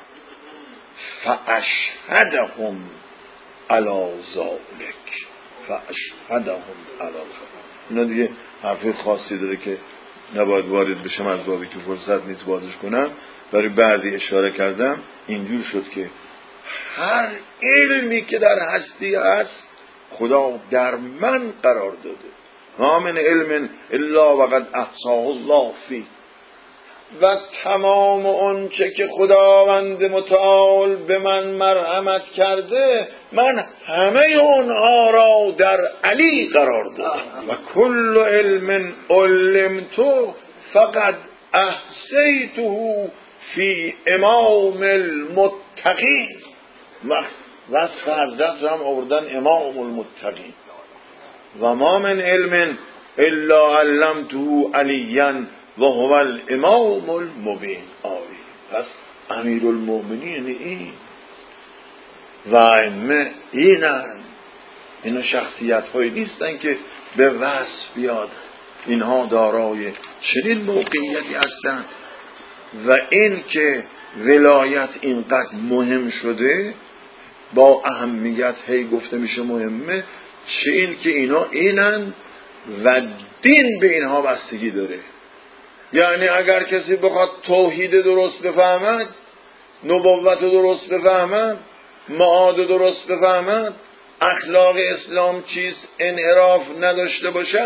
فاشهدهم علی ذلک اینا دیگه حرف خاصی داره که نباید وارد بشم از بابی که فرصت نیست بازش کنم. برای بعضی اشاره کردم. اینجور شد که هر علمی که در هستی هست خدا در من قرار داده. ما من علم الا وقد احصاه الله فی. و تمام اون چه که خداوند متعال به من مرحمت کرده، من همه اونها را در علی قرار دادم. و کل علم علمتو فقد احصیته فی امام المتقین. وصف حضرت رو هم آوردن امام المتقین. و ما من علم الا علمته علیا و هو الامام المبین. پس امیرالمؤمنین این و ائمه اینن. اینا شخصیت هایی نیستن که به وصف بیاد اینها دارای چنین موقعیتی هستن. و این که ولایت اینقدر مهم شده، با اهمیت هی گفته میشه مهمه، چه این که اینا اینن و دین به اینها بستگی داره. یعنی اگر کسی بخواد توحید درست بفهمد، نبوت درست بفهمد، معاد درست بفهمد، اخلاق اسلام چیست، انحراف نداشته باشد،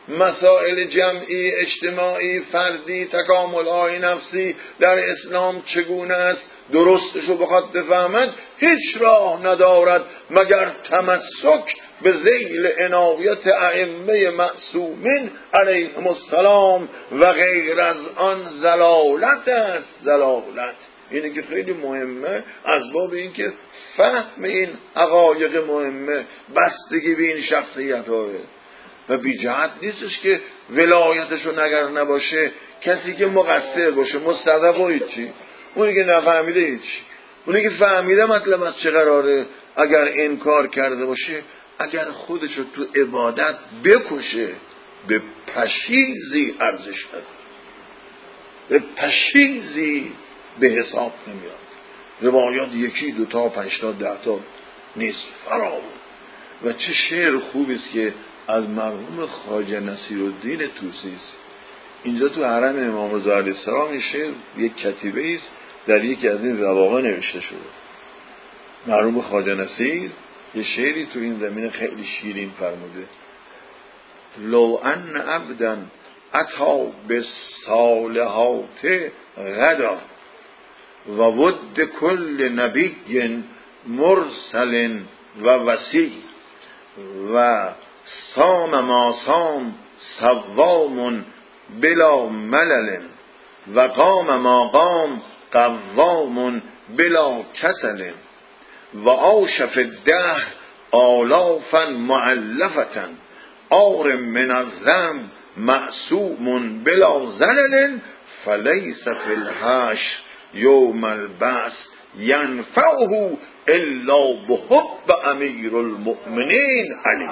مسائل جمعی، اجتماعی، فردی، تکامل‌های نفسی در اسلام چگونه است درستشو بخواد بفهمد، هیچ راه ندارد مگر تمسک به ذیل عنایت ائمه معصومین علیهم السلام و غیر از آن ضلالت است. ضلالت اینه که خیلی مهمه، از باب این که فهم این حقایق مهمه، بستگی به این شخصیت هایه و بی جهت نیستش که ولایتشو نگر نباشه کسی که مقصر باشه مستضعف و هیچی، اونی که نفهمیده هیچی، اونی که فهمیده مطلب از چه قراره اگر انکار کرده باشه، اگر خودشو تو عبادت بکشه به پشیزی ارزش نداره، به پشیزی به حساب نمیاد. روایات یکی دوتا پنجتا دهتا نیست، فراوان. و چه شعر خوبی است که از مرحوم خواجه نصیرالدین طوسی است. اینجا تو حرم امام رضا علیه السلام این شعر یک کتیبه است در یکی از این رواقع نوشته شده. مرحوم خواجه نصیر یه شعری تو این زمینه خیلی شیرین فرموده: لو ان عبدا اتی بالصالحات غدا و ود کل نبی مرسل و وصی و صام ما صام صوام بلا ملل و قام ما قام قوام بلا کسل و عاش فی الدهر آلافا معلفة عار من الذنب معصوم بلا زلل فلیس فی الحشر یوم البعث ینفعه الا بحب امیر المؤمنین علی.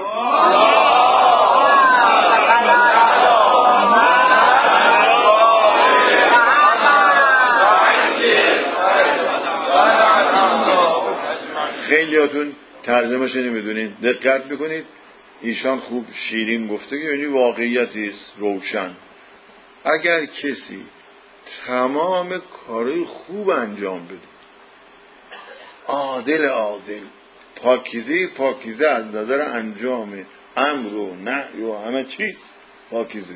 خیلیاتون ترجمه‌اش نمیدونین، دقت بکنید. ایشان خوب شیرین گفته که یعنی واقعیتی است روشن. اگر کسی تمام کارهای خوب انجام بده، عادل پاکیزه از نظر انجام امر و نهی و همه چیز پاکیزه،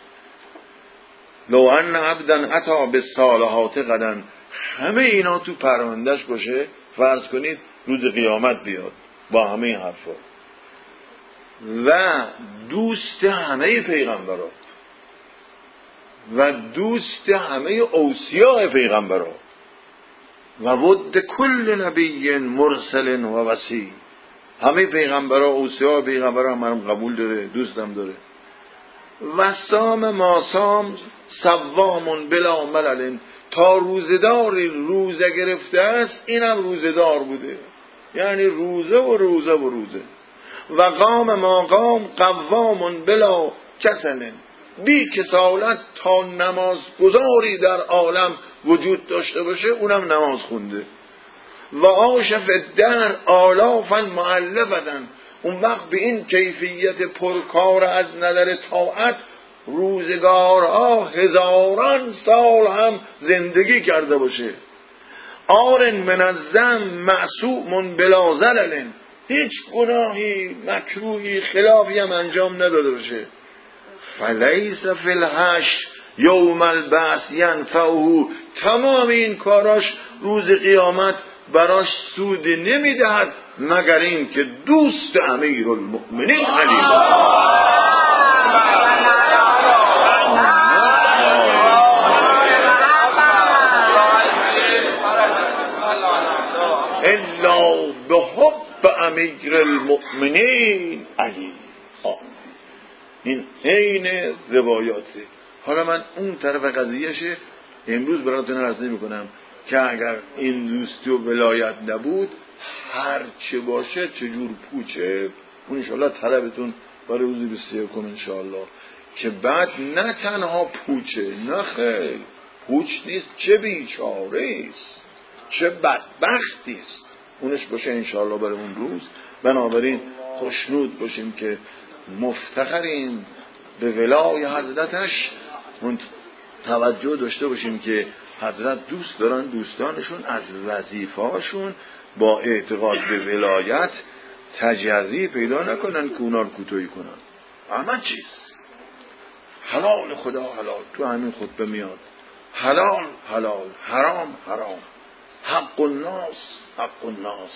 لو ان عبدا اتی بالصالحات غدا، همه اینا تو پروندهش باشه، فرض کنید روز قیامت بیاد با همه این حرفا و دوست همه پیغمبران و دوست همه اوصیاء پیغمبران و ود کل نبی مرسل و وصی، همه پیغمبران اوصیاء پیغمبران منم قبول داره، دوستم داره. و صام ما صام صوام بلا ملل، تا روزداری روزه گرفته است اینم روزدار بوده، یعنی روزه و روزه و روزه. و قام ما قام قوام بلا کسل، بی کسالت تا نماز گذاری در عالم وجود داشته باشه اونم نماز خونده. و عاش فی الدهر آلافا معلفة، اون وقت به این کیفیت پرکار از نظر طاعت روزگارها هزاران سال هم زندگی کرده باشه. عار من الذنب معصوم بلا زلل، هیچ گناهی مکروهی خلافی هم انجام نداده باشه. فلیس فی الحشر یوم البعث ینفعه، تمام این کاراش روز قیامت براش سود نمیدهد مگر این که دوست امیر المؤمنین علی الا بحب امیر المؤمنین علی. این عین روایاته. حالا من اون طرف قضیهشه امروز براتون عرض نمی‌کنم که اگر این دوستی و ولایت نبود هر چه باشه چجور پوچه، اون انشاءالله طلبتون برای روز 21 انشاءالله، که بعد نه تنها پوچه، نه خیر پوچ نیست، چه بیچاره است، چه بدبختی است، اونش باشه انشاءالله برای اون روز. بنابراین خوشنود باشیم که مفتخریم به ولای حضرتش، توجه داشته باشیم که حضرت دوست دارن دوستانشون از وظیفه‌هاشون با اعتقاد به ولایت تجری پیدا نکنن که اونا رو کوتاهی کنن. همه چیز حلال خدا حلال، تو همین خطبه میاد حلال حلال، حرام حرام، حق الناس حق الناس.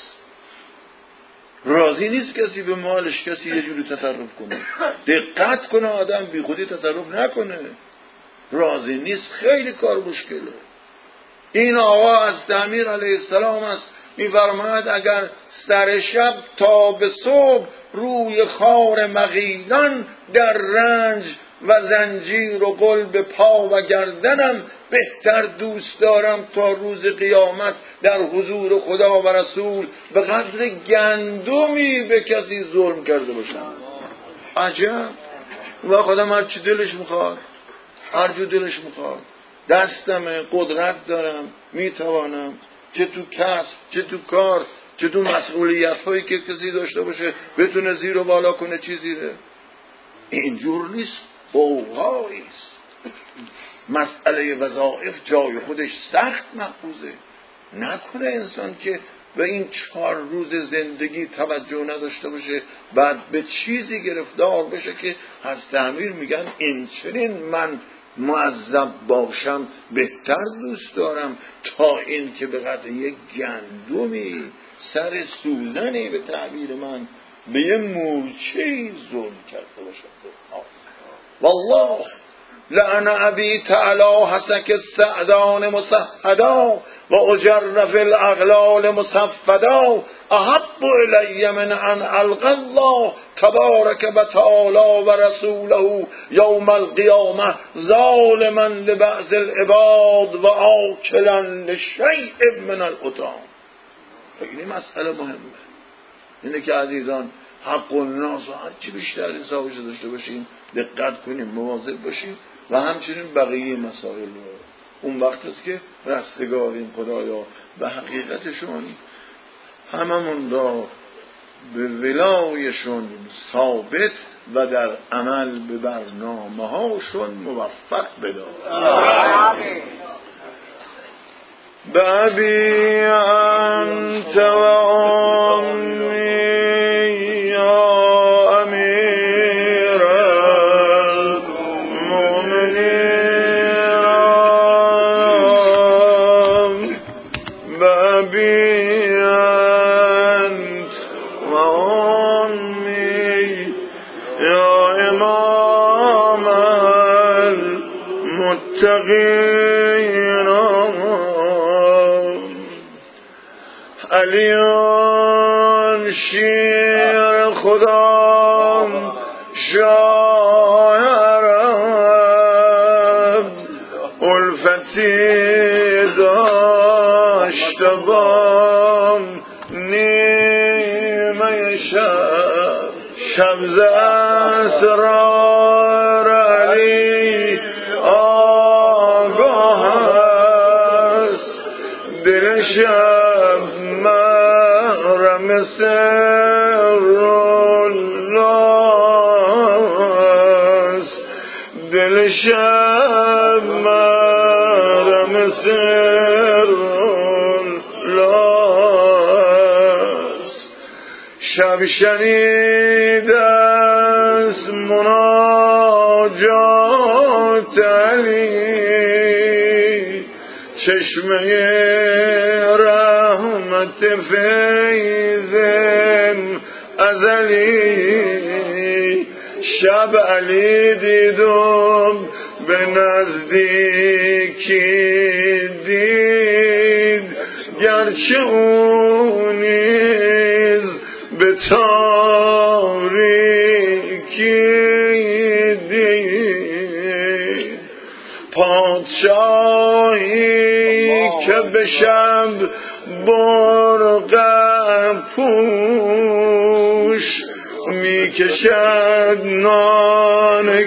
راضی نیست کسی به مالش کسی یه جوری تصرف کنه. دقت کنه آدم بی خودی تصرف نکنه. راضی نیست، خیلی کار مشکله. این آقا از امیر علیه السلام است، می‌فرماید اگر سر شب تا به صبح روی خار مغیلان در رنج و زنجیر و قل به پا و گردنم، بهتر دوست دارم تا روز قیامت در حضور خدا و رسول به قدر گندمی به کسی ظلم کرده باشم. عجب. و خودم هر چی دلش میخواد، هر جو دلش میخواد، دستمه، قدرت دارم، میتوانم، چه تو کسب، چه تو کار، چه تو مسئولیت هایی که کسی داشته باشه بتونه زیر و بالا کنه چیزیه. اینجور نیست، قوقاییست. مسئله وظایف جای خودش سخت محفوظه. نکنه انسان که به این 4 روز زندگی توجه نداشته باشه بعد به چیزی گرفتار بشه که حضرت امیر میگن این چنین من معذب باشم بهتر دوست دارم تا این که به قدر یک گندمی سر سوزنی به تعبیر من به یه مورچه‌ای ظلم کرده باشم. والله لعن ابی تعالی حسک السعدان مسحدا و اجر فی الاغلال مصفدا احب الی من ان القی الله تبارک و تعالی و رسوله یوم القیامه ظالما لبعض العباد و آکلا لشیء من الاطعام. این مسئله مهمه. اینه که عزیزان حق الناس و هرچی بیشتر حسابش داشته باشیم، دقت کنیم، مواظب باشیم و همچنین بقیه مسائل رو. اون وقت است که رستگاریم خدایا به حقیقتشون هممون را به ولایشون ثابت و در عمل به برنامه هاشون موفق بدار. آمین. بابی انت و امی یا امیر المؤمنین، بابی انت و امی یا امام المتقین، علیان شیر خدا شاعرم، الفتی داشت بام نیمه شب، شب ز اسرار علی آگاه است، دل شب محرم سر الله است، دل شب محرم سر الله است. شب شنید از مناجات علی، چشمه رحمت فیض ازلی، شب علی دیدم به نزدیکی دید، گرچه او نیز به تاریکی دید. پادشاهی که به شب برق پوش می کشد نان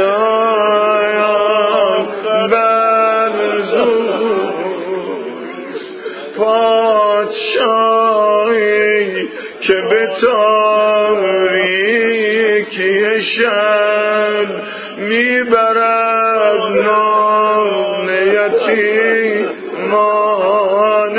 گدایان بر دوش، پادشاهی که به تاریکی شب می برد نان یتیمان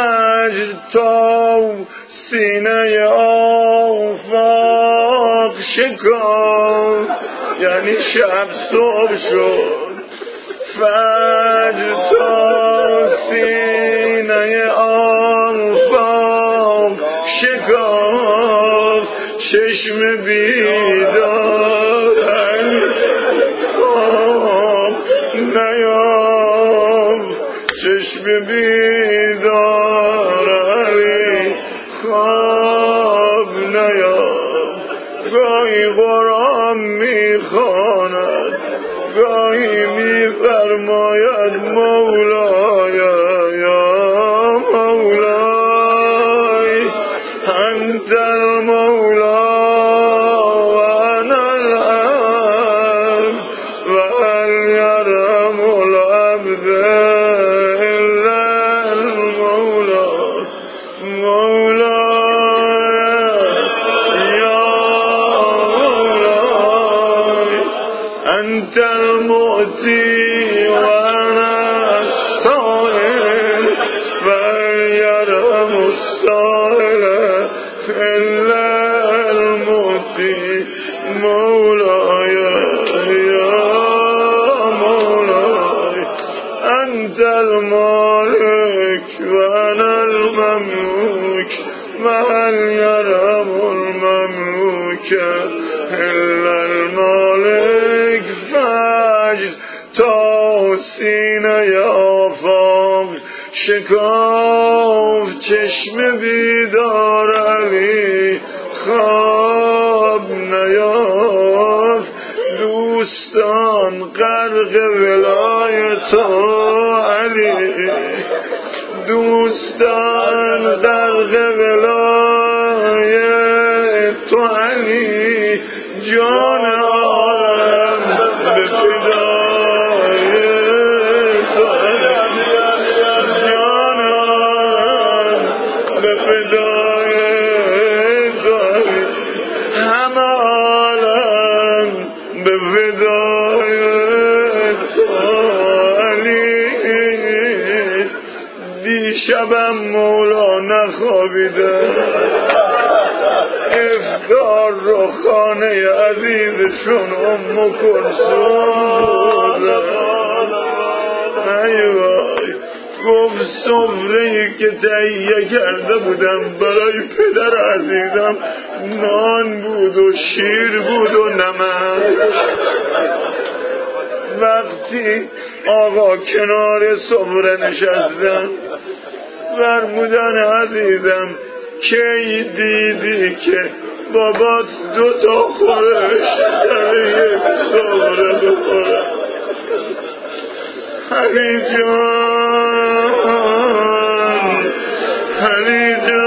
فجر تا سینه آفاق شکافت یعنی شب صبح شد فجر تا سینه آفاق شکافت چشم بیدار خواب نیافت چشم بیدار خواب نیافت گاهی قرآن میخواند گاهی میفرماید مولای یا مولای انت المولا و انا العبد و هل یرحم العبد الا المولا أنت المؤتي وأنا السائل فليرحم السائل إلا المؤتي مولاي يا مولاي أنت المالك وأنا المملوك فهل يرحم المملوك إلا المالك فجر تا سینه آفاق شکافت چشم بیدار علی خواب نیافت دوستان غرق ولایت علی دوستان غرق ولایت علی جان عالم به فدای تو جان عالم به فدای تو همه عالم به فدای تو علی دیشبم مولا نخوابیده افطار رو خانه عزیزشون کلثوم بود ایوای گفت سفره‌ای که تهیه کرده بودم برای پدر عزیزم نان بود و شیر بود و نمک وقتی آقا کنار سفره نشستن فرمودن عزیزم کی دیدی که بابات 2 خورش در یک سفره بخوره علی جان علی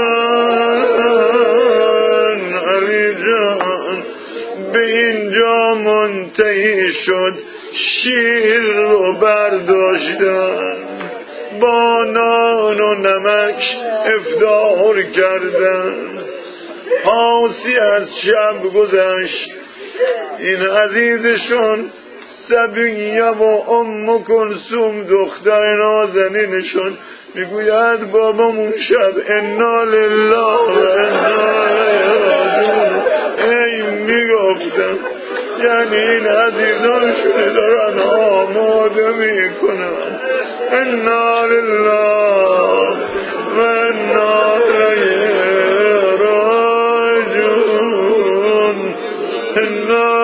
جان علی جان به اینجا منتهی شد شیر رو برداشتن با نان و نمک افطار کردن پاسی از شب گذشت این عزیزشون صبیه و کلثوم دختر نازنینشون میگوید بابامون شب انا لله و انا الیه راجعون ای میگفتم یعنی این عزیزانشون دارن آماده میکنن انا لله و انا الیه راجعون انا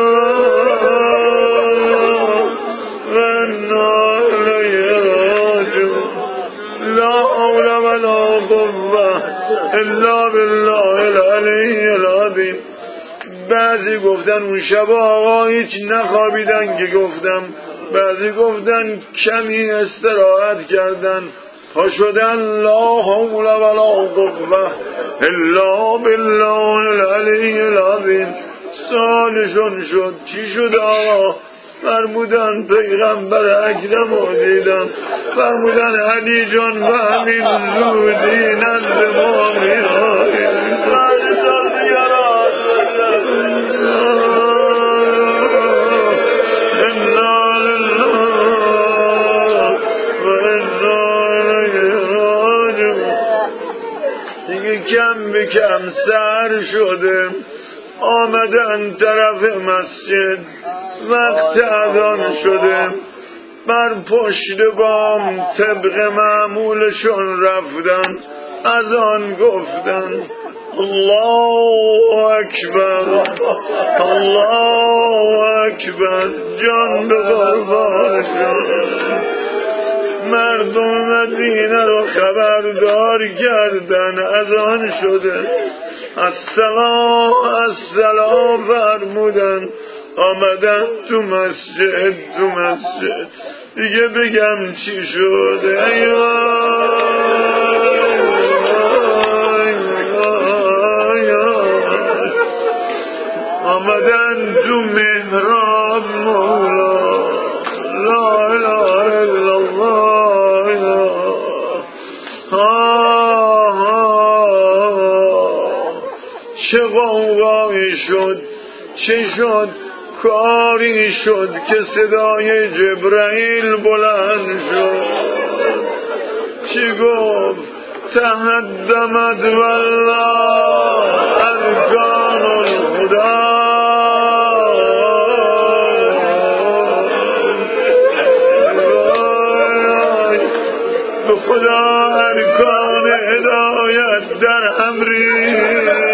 الا بالله العلی العظیم. بعضی گفتن اون شب آقا هیچ نخوابیدن که گفتم، بعضی گفتن کمی استراحت کردن پا شدن لا حول ولا قوة الا بالله العلی العظیم. سالشون شد چی شد آقا؟ فرمودن پیغمبر اکرم رو دیدم، فرمودن علی جان و همین زودی نزد ما می‌آیی. انا لله و انا الیه راجعون. دیگه کم به کم سر شده، آمدن طرف مسجد. وقت اذان شده، بر پشت بام طبق معمولشون رفتن، اذان گفتن الله اکبر الله اکبر. جان به قربانشون. مردم مدینه رو خبردار کردن اذان شده. السلام السلام فرمودن. آمدن تو مسجد دیگه بگم چی شده؟ آمدن تو محراب مولا لا اله الا الله. چه غوغایی شد، چه شد کاری شد که صدای جبرائیل بلند شد. چی گفت؟ تهدمت والله ارکان الهدی. به خدا ارکان هدایت در امری